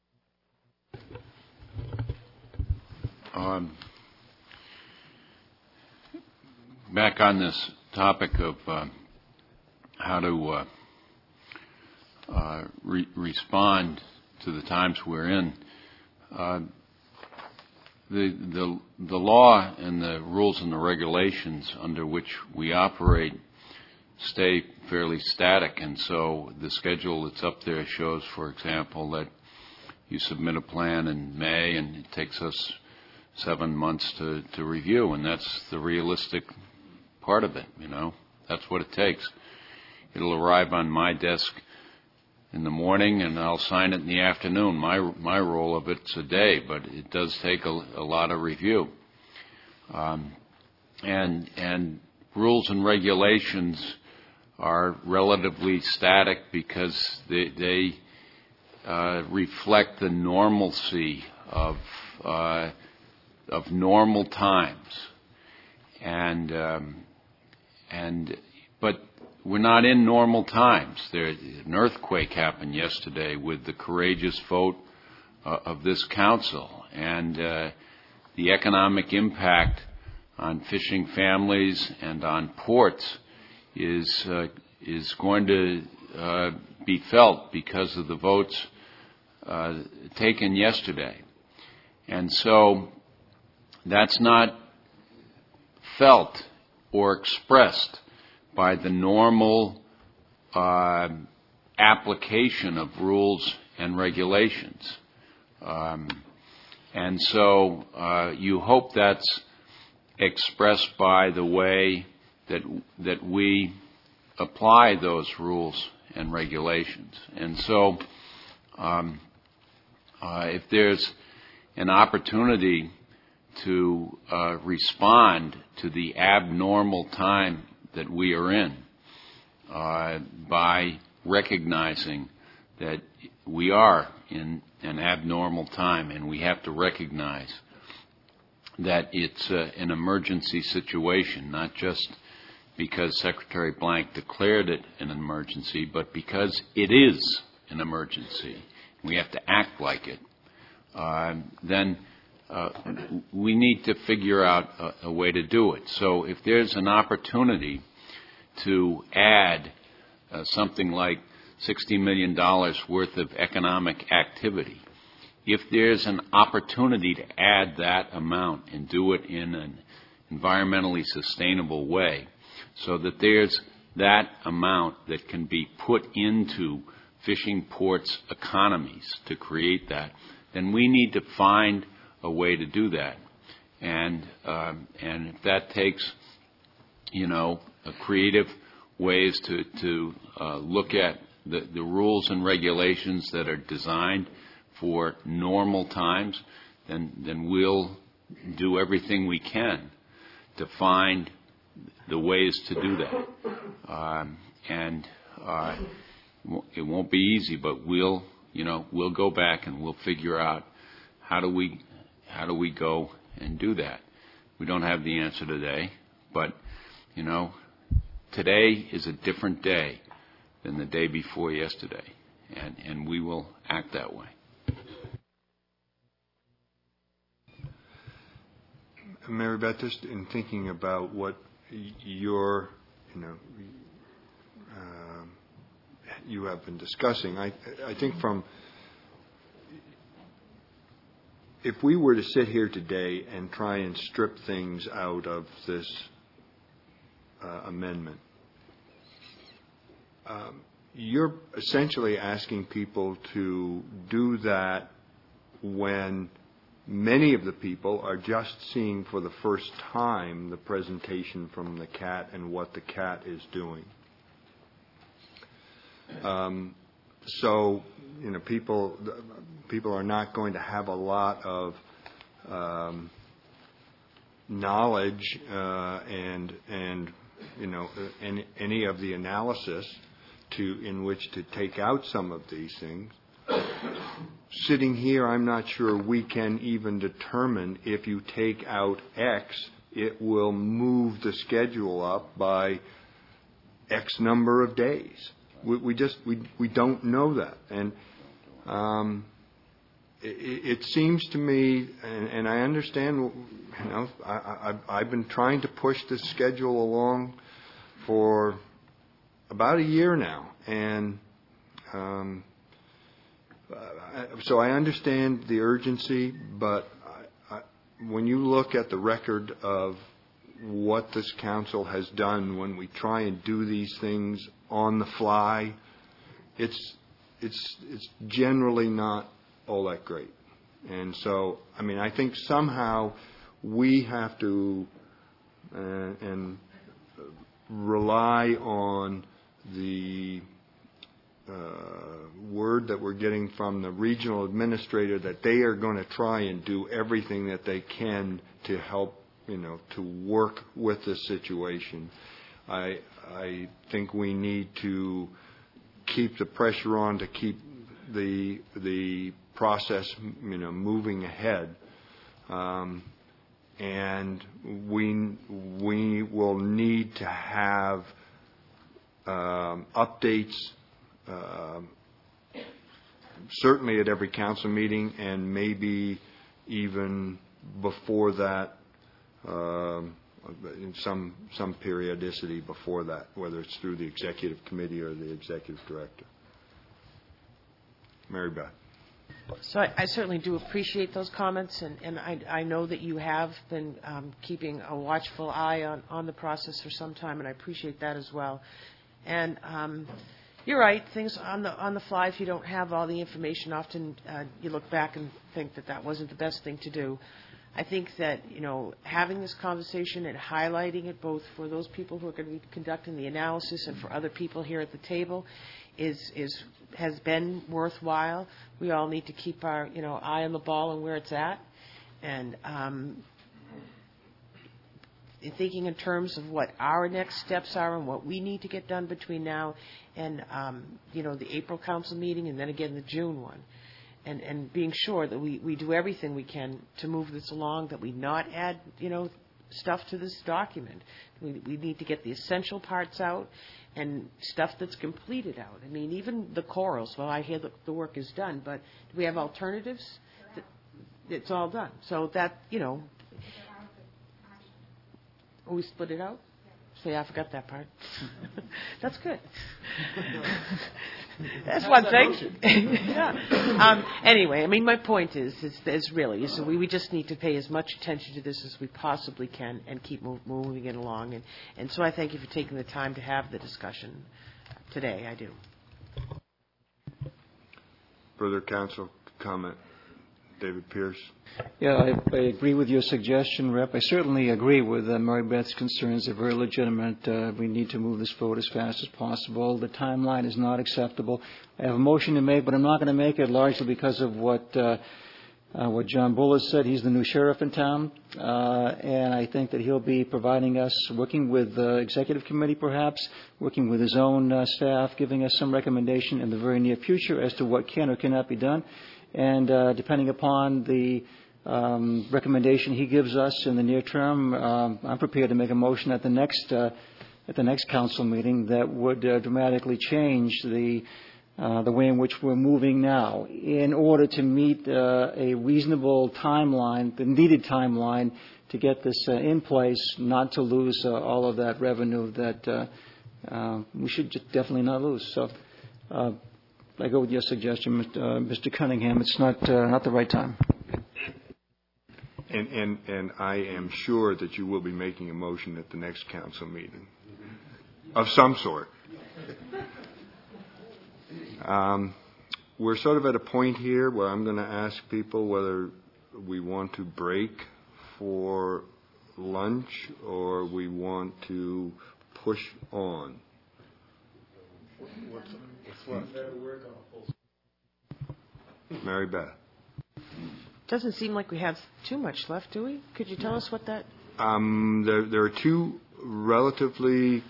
Speaker 8: Back on this topic of how to respond to the times we're in, the law and the rules and the regulations under which we operate stay fairly static, and so the schedule that's up there shows, for example, that you submit a plan in May and it takes us 7 months to review, and that's the realistic part of it, That's what it takes. It'll arrive on my desk in the morning and I'll sign it in the afternoon. My role of it's a day, but it does take a lot of review. And rules and regulations are relatively static because they reflect the normalcy of normal times, but we're not in normal times. An earthquake happened yesterday with the courageous vote of this council, and the economic impact on fishing families and on ports is going to be felt because of the votes taken yesterday. And so that's not felt or expressed by the normal application of rules and regulations. And so you hope that's expressed by the way that we apply those rules and regulations. And so if there's an opportunity to respond to the abnormal time that we are in by recognizing that we are in an abnormal time, and we have to recognize that it's an emergency situation, not just because Secretary Blank declared it an emergency, but because it is an emergency. We have to act like it. Then we need to figure out a way to do it. So if there's an opportunity to add something like $60 million worth of economic activity, if there's an opportunity to add that amount and do it in an environmentally sustainable way so that there's that amount that can be put into fishing ports' economies to create that, then we need to find a way to do that. And if that takes, creative ways to look at the rules and regulations that are designed for normal times, then we'll do everything we can to find the ways to do that. It won't be easy, but we'll go back and we'll figure out how do we go and do that. We don't have the answer today, but today is a different day than the day before yesterday, and we will act that way.
Speaker 1: Mary Beth, just in thinking about what you have been discussing, I think if we were to sit here today and try and strip things out of this amendment, you're essentially asking people to do that when many of the people are just seeing for the first time the presentation from the CAT and what the CAT is doing. So, people are not going to have a lot of knowledge and any of the analysis in which to take out some of these things. Sitting here, I'm not sure we can even determine if you take out X, it will move the schedule up by X number of days. We don't know that, and it seems to me, and I understand. I've been trying to push this schedule along for about a year now, and so I understand the urgency. But when you look at the record of what this council has done when we try and do these things on the fly, it's generally not all that great. And so, I think somehow we have to and rely on the word that we're getting from the regional administrator that they are going to try and do everything that they can to help, to work with this situation. I think we need to keep the pressure on to keep the process, moving ahead. And we will need to have updates, certainly at every council meeting, and maybe even before that, in some periodicity before that, whether it's through the executive committee or the executive director. Mary Beth.
Speaker 6: So I certainly do appreciate those comments, and I know that you have been keeping a watchful eye on the process for some time, and I appreciate that as well. And you're right. Things on the fly, if you don't have all the information, often you look back and think that wasn't the best thing to do. I think that, having this conversation and highlighting it both for those people who are going to be conducting the analysis and for other people here at the table has been worthwhile. We all need to keep our, eye on the ball and where it's at. And thinking in terms of what our next steps are and what we need to get done between now and, the April council meeting and then again the June one. And being sure that we do everything we can to move this along, that we not add, stuff to this document. We need to get the essential parts out and stuff that's completed out. I mean, even the corals, well, I hear the work is done, but do we have alternatives? It's all done. So that, we split it out? So yeah, I forgot that part. That's good. That's one thing. Yeah. Anyway, I mean, my point is really we just need to pay as much attention to this as we possibly can and keep moving it along. And so I thank you for taking the time to have the discussion today. I do.
Speaker 1: Further council comment? David Pierce.
Speaker 13: Yeah, I agree with your suggestion, Rep. I certainly agree with Mary Beth's concerns. They're very legitimate. We need to move this forward as fast as possible. The timeline is not acceptable. I have a motion to make, but I'm not going to make it largely because of what John Bullis said. He's the new sheriff in town, and I think that he'll be providing us, working with the executive committee perhaps, working with his own staff, giving us some recommendation in the very near future as to what can or cannot be done. And depending upon the recommendation he gives us in the near term, I'm prepared to make a motion at the next council meeting that would dramatically change the way in which we're moving now, in order to meet a reasonable timeline, the needed timeline, to get this in place, not to lose all of that revenue that we should definitely not lose. So. I go with your suggestion, Mr. Cunningham. It's not the right time.
Speaker 1: And I am sure that you will be making a motion at the next council meeting of some sort. We're sort of at a point here where I'm going to ask people whether we want to break for lunch or we want to push on. What's left? Mary Beth.
Speaker 6: Doesn't seem like we have too much left, do we? Could you tell us what that?
Speaker 1: There are two relatively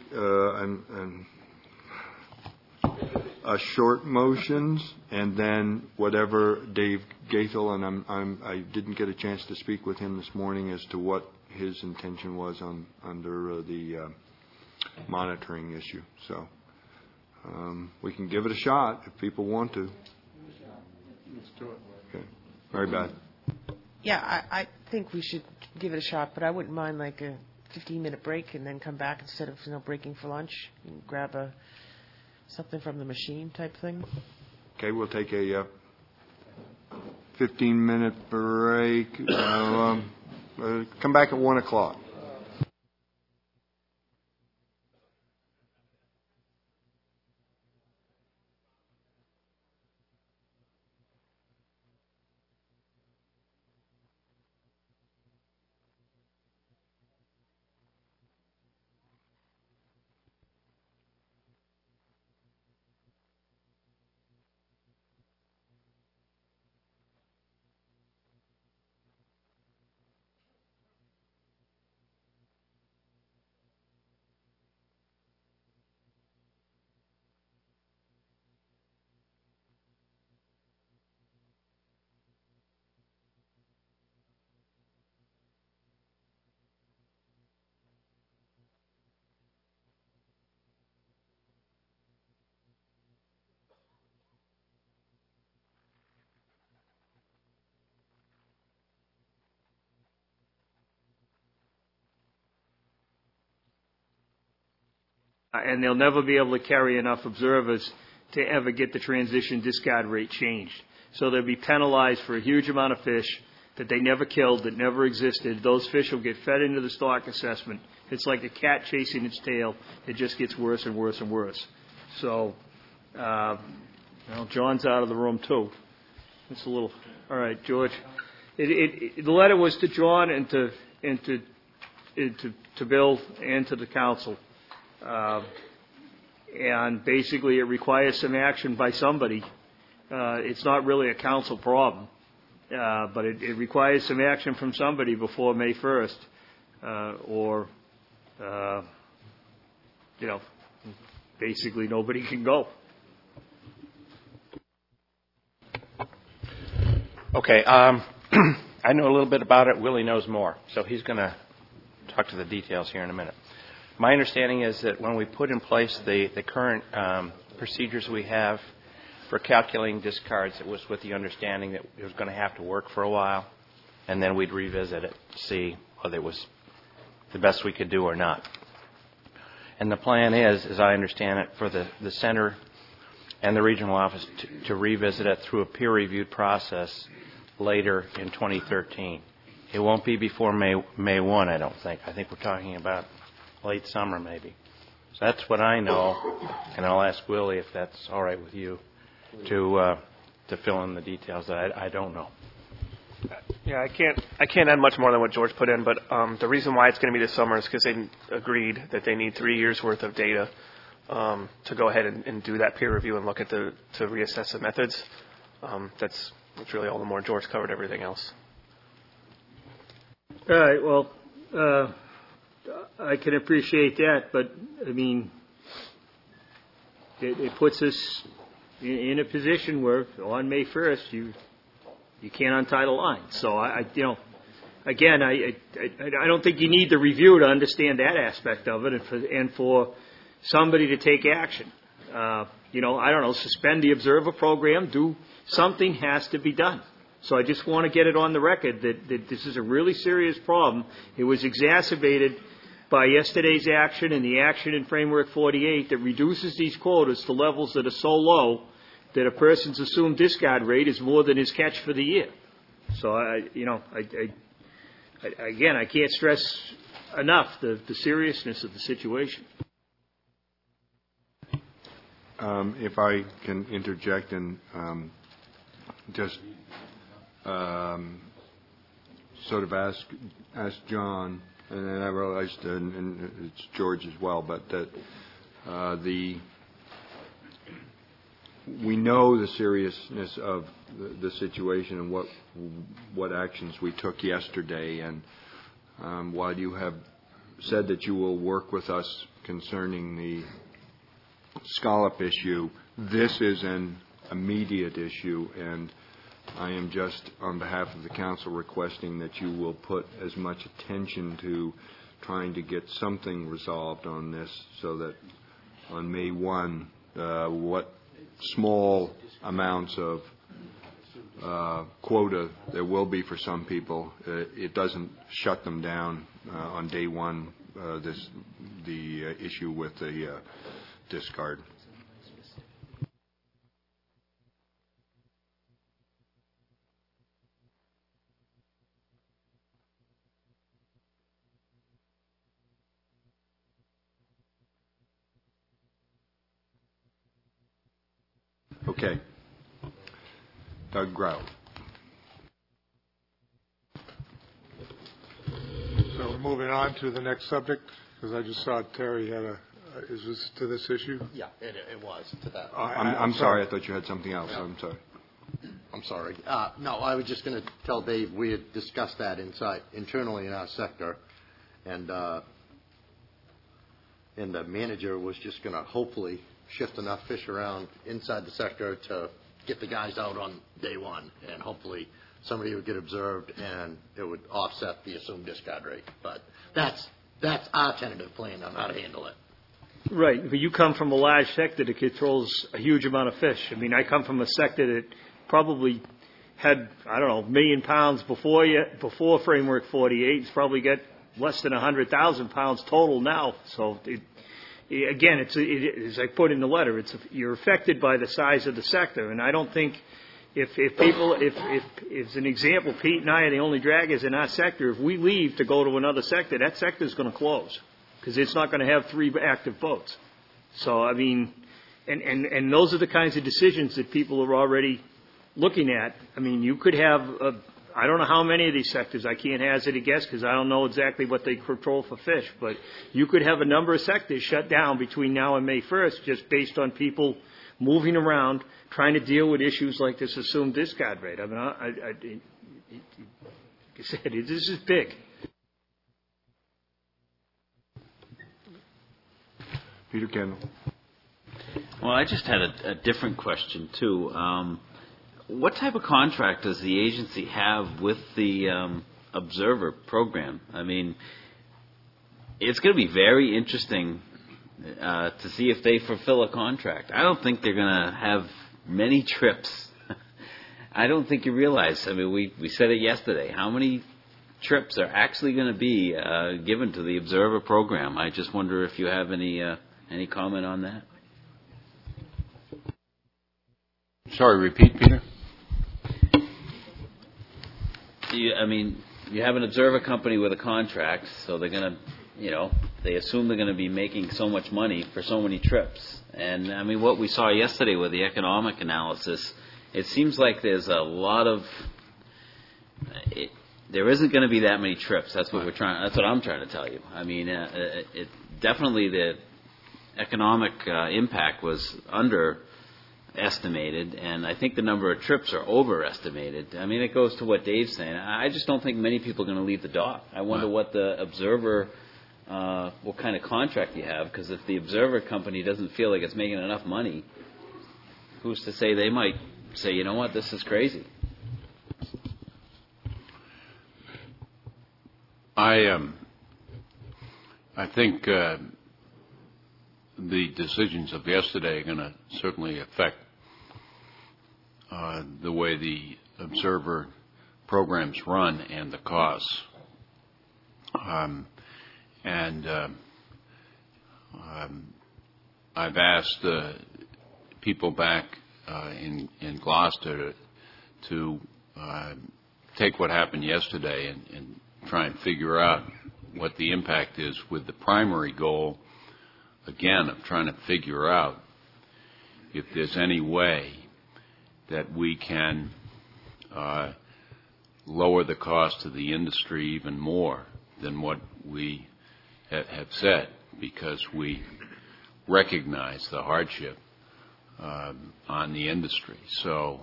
Speaker 1: short motions, and then whatever Dave Gaethel, and I didn't get a chance to speak with him this morning as to what his intention was under the monitoring issue. So. We can give it a shot if people want to.
Speaker 11: Let's do it.
Speaker 1: Okay. Mary Beth.
Speaker 6: Yeah, I think we should give it a shot, but I wouldn't mind like a 15-minute break and then come back instead of breaking for lunch and grab something from the machine type thing.
Speaker 1: Okay, we'll take a 15-minute break. Come back at 1 o'clock.
Speaker 12: And they'll never be able to carry enough observers to ever get the transition discard rate changed. So they'll be penalized for a huge amount of fish that they never killed, that never existed. Those fish will get fed into the stock assessment. It's like a cat chasing its tail. It just gets worse and worse and worse. So John's out of the room, too. It's a little... All right, George. The letter was to John and to Bill and to the council. And basically it requires some action by somebody. It's not really a council problem, but it requires some action from somebody before May 1st, basically nobody can go.
Speaker 17: Okay. I know a little bit about it. Willie knows more, so he's going to talk to the details here in a minute. My understanding is that when we put in place the current procedures we have for calculating discards, it was with the understanding that it was going to have to work for a while, and then we'd revisit it to see whether it was the best we could do or not. And the plan is, as I understand it, for the center and the regional office to revisit it through a peer-reviewed process later in 2013. It won't be before May 1, I don't think. I think we're talking about late summer, maybe. So that's what I know, and I'll ask Willie if that's all right with you to fill in the details that I don't know.
Speaker 18: Yeah, I can't add much more than what George put in, but the reason why it's going to be this summer is because they agreed that they need 3 years worth of data to go ahead and do that peer review and look at to reassess the methods. That's really all the more. George covered everything else.
Speaker 12: All right. Well, I can appreciate that, but I mean, it puts us in a position where on May 1st you can't untie the line. So again, I don't think you need the review to understand that aspect of it, and for somebody to take action. I don't know, suspend the observer program. Something has to be done. So I just want to get it on the record that this is a really serious problem. It was exacerbated by yesterday's action and the action in Framework 48 that reduces these quotas to levels that are so low that a person's assumed discard rate is more than his catch for the year. So again, I can't stress enough the seriousness of the situation.
Speaker 1: If I can interject and just sort of ask John, and then I realized, and it's George as well, but that we know the seriousness of the situation and what actions we took yesterday. And while you have said that you will work with us concerning the scallop issue, this is an immediate issue, and I am just, on behalf of the council, requesting that you will put as much attention to trying to get something resolved on this so that on May 1, what small amounts of quota there will be for some people, it doesn't shut them down on day one, the issue with the discard. Okay. Doug Grout.
Speaker 19: So we're moving on to the next subject, because I just saw Terry had is this to this issue?
Speaker 2: Yeah, it was to that.
Speaker 1: I'm sorry. I thought you had something else. Yeah.
Speaker 2: I'm sorry. No, I was just going to tell Dave we had discussed that internally in our sector, and the manager was just going to hopefully shift enough fish around inside the sector to get the guys out on day one, and hopefully somebody would get observed and it would offset the assumed discard rate. But that's our tentative plan on how to handle it.
Speaker 12: Right, but you come from a large sector that controls a huge amount of fish. I mean, I come from a sector that probably had, $1 million pounds before Framework 48. It's probably got less than 100,000 pounds total now. So again, as I put in the letter, you're affected by the size of the sector, and I don't think if an example, Pete and I are the only draggers in our sector. If we leave to go to another sector, that sector is going to close because it's not going to have 3 active boats. So I mean, And those are the kinds of decisions that people are already looking at. I mean, you could have, I don't know how many of these sectors. I can't hazard a guess because I don't know exactly what they control for fish. But you could have a number of sectors shut down between now and May 1st just based on people moving around, trying to deal with issues like this assumed discard rate. I mean, like I said, this is big.
Speaker 1: Peter Kendall.
Speaker 20: Well, I just had a different question, too. What type of contract does the agency have with the Observer program? I mean, it's going to be very interesting to see if they fulfill a contract. I don't think they're going to have many trips. I don't think you realize. I mean, we said it yesterday. How many trips are actually going to be given to the Observer program? I just wonder if you have any comment on that.
Speaker 8: Sorry, repeat, Peter.
Speaker 20: I mean, you have an Observer company with a contract, so they're going to, they assume they're going to be making so much money for so many trips. And, I mean, what we saw yesterday with the economic analysis, it seems like there's a lot of, there isn't going to be that many trips. That's what I'm trying to tell you. I mean, definitely the economic impact was underestimated, and I think the number of trips are overestimated. I mean, it goes to what Dave's saying. I just don't think many people are going to leave the dock. I wonder what the Observer, what kind of contract you have, because if the Observer company doesn't feel like it's making enough money, who's to say they might say, you know what, this is crazy.
Speaker 8: I think the decisions of yesterday are going to certainly affect the way the Observer programs run and the costs. I've asked people back in Gloucester to take what happened yesterday and try and figure out what the impact is, with the primary goal, again, of trying to figure out if there's any way that we can lower the cost to the industry even more than what we have said, because we recognize the hardship on the industry. So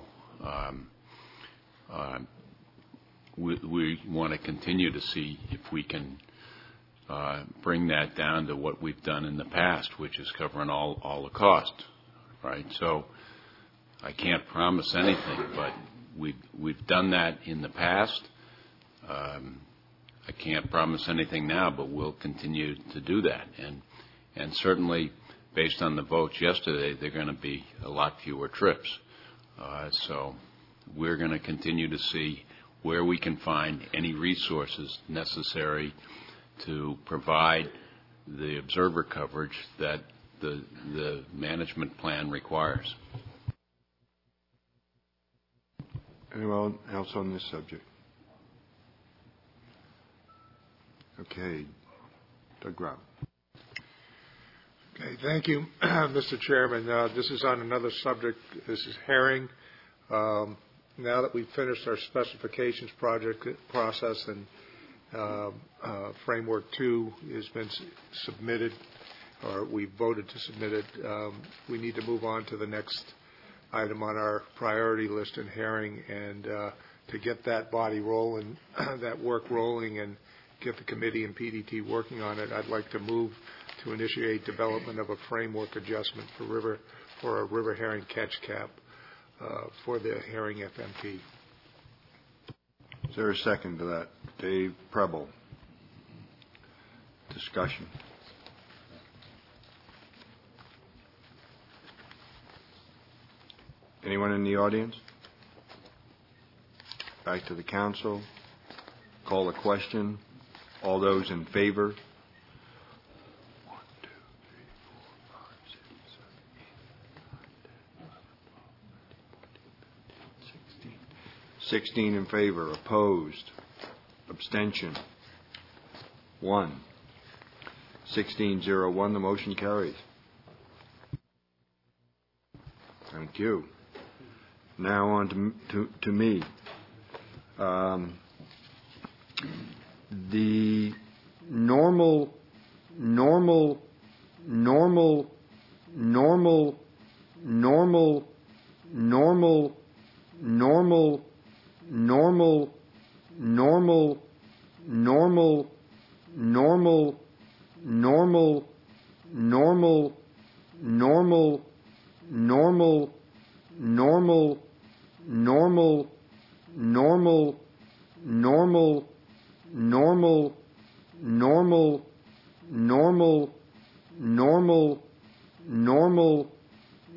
Speaker 8: we want to continue to see if we can bring that down to what we've done in the past, which is covering all the cost, right? So I can't promise anything, but we've done that in the past. I can't promise anything now, but we'll continue to do that. And certainly, based on the votes yesterday, there are going to be a lot fewer trips. So we're going to continue to see where we can find any resources necessary to provide the Observer coverage that the management plan requires.
Speaker 1: Anyone else on this subject? Okay. Doug Grau.
Speaker 19: Okay, thank you, Mr. Chairman. This is on another subject. This is herring. Now that we've finished our specifications project process and Framework 2 has been submitted, or we voted to submit it, we need to move on to the next item on our priority list in herring, and to get that body rolling, that work rolling, and get the committee and PDT working on it, I'd like to move to initiate development of a framework adjustment for a river herring catch cap for the herring FMP.
Speaker 1: Is there a second to that? Dave Preble. Discussion. Anyone in the audience? Back to the council. Call the question. All those in favor? 1, 2, 3, 4, 5, 6, 7, 8, 9, 10, 11, 12, 13, 14, 16 in favor. Opposed? Abstention? 1. 16-0-1. The motion carries. Thank you. Now on to me. The normal normal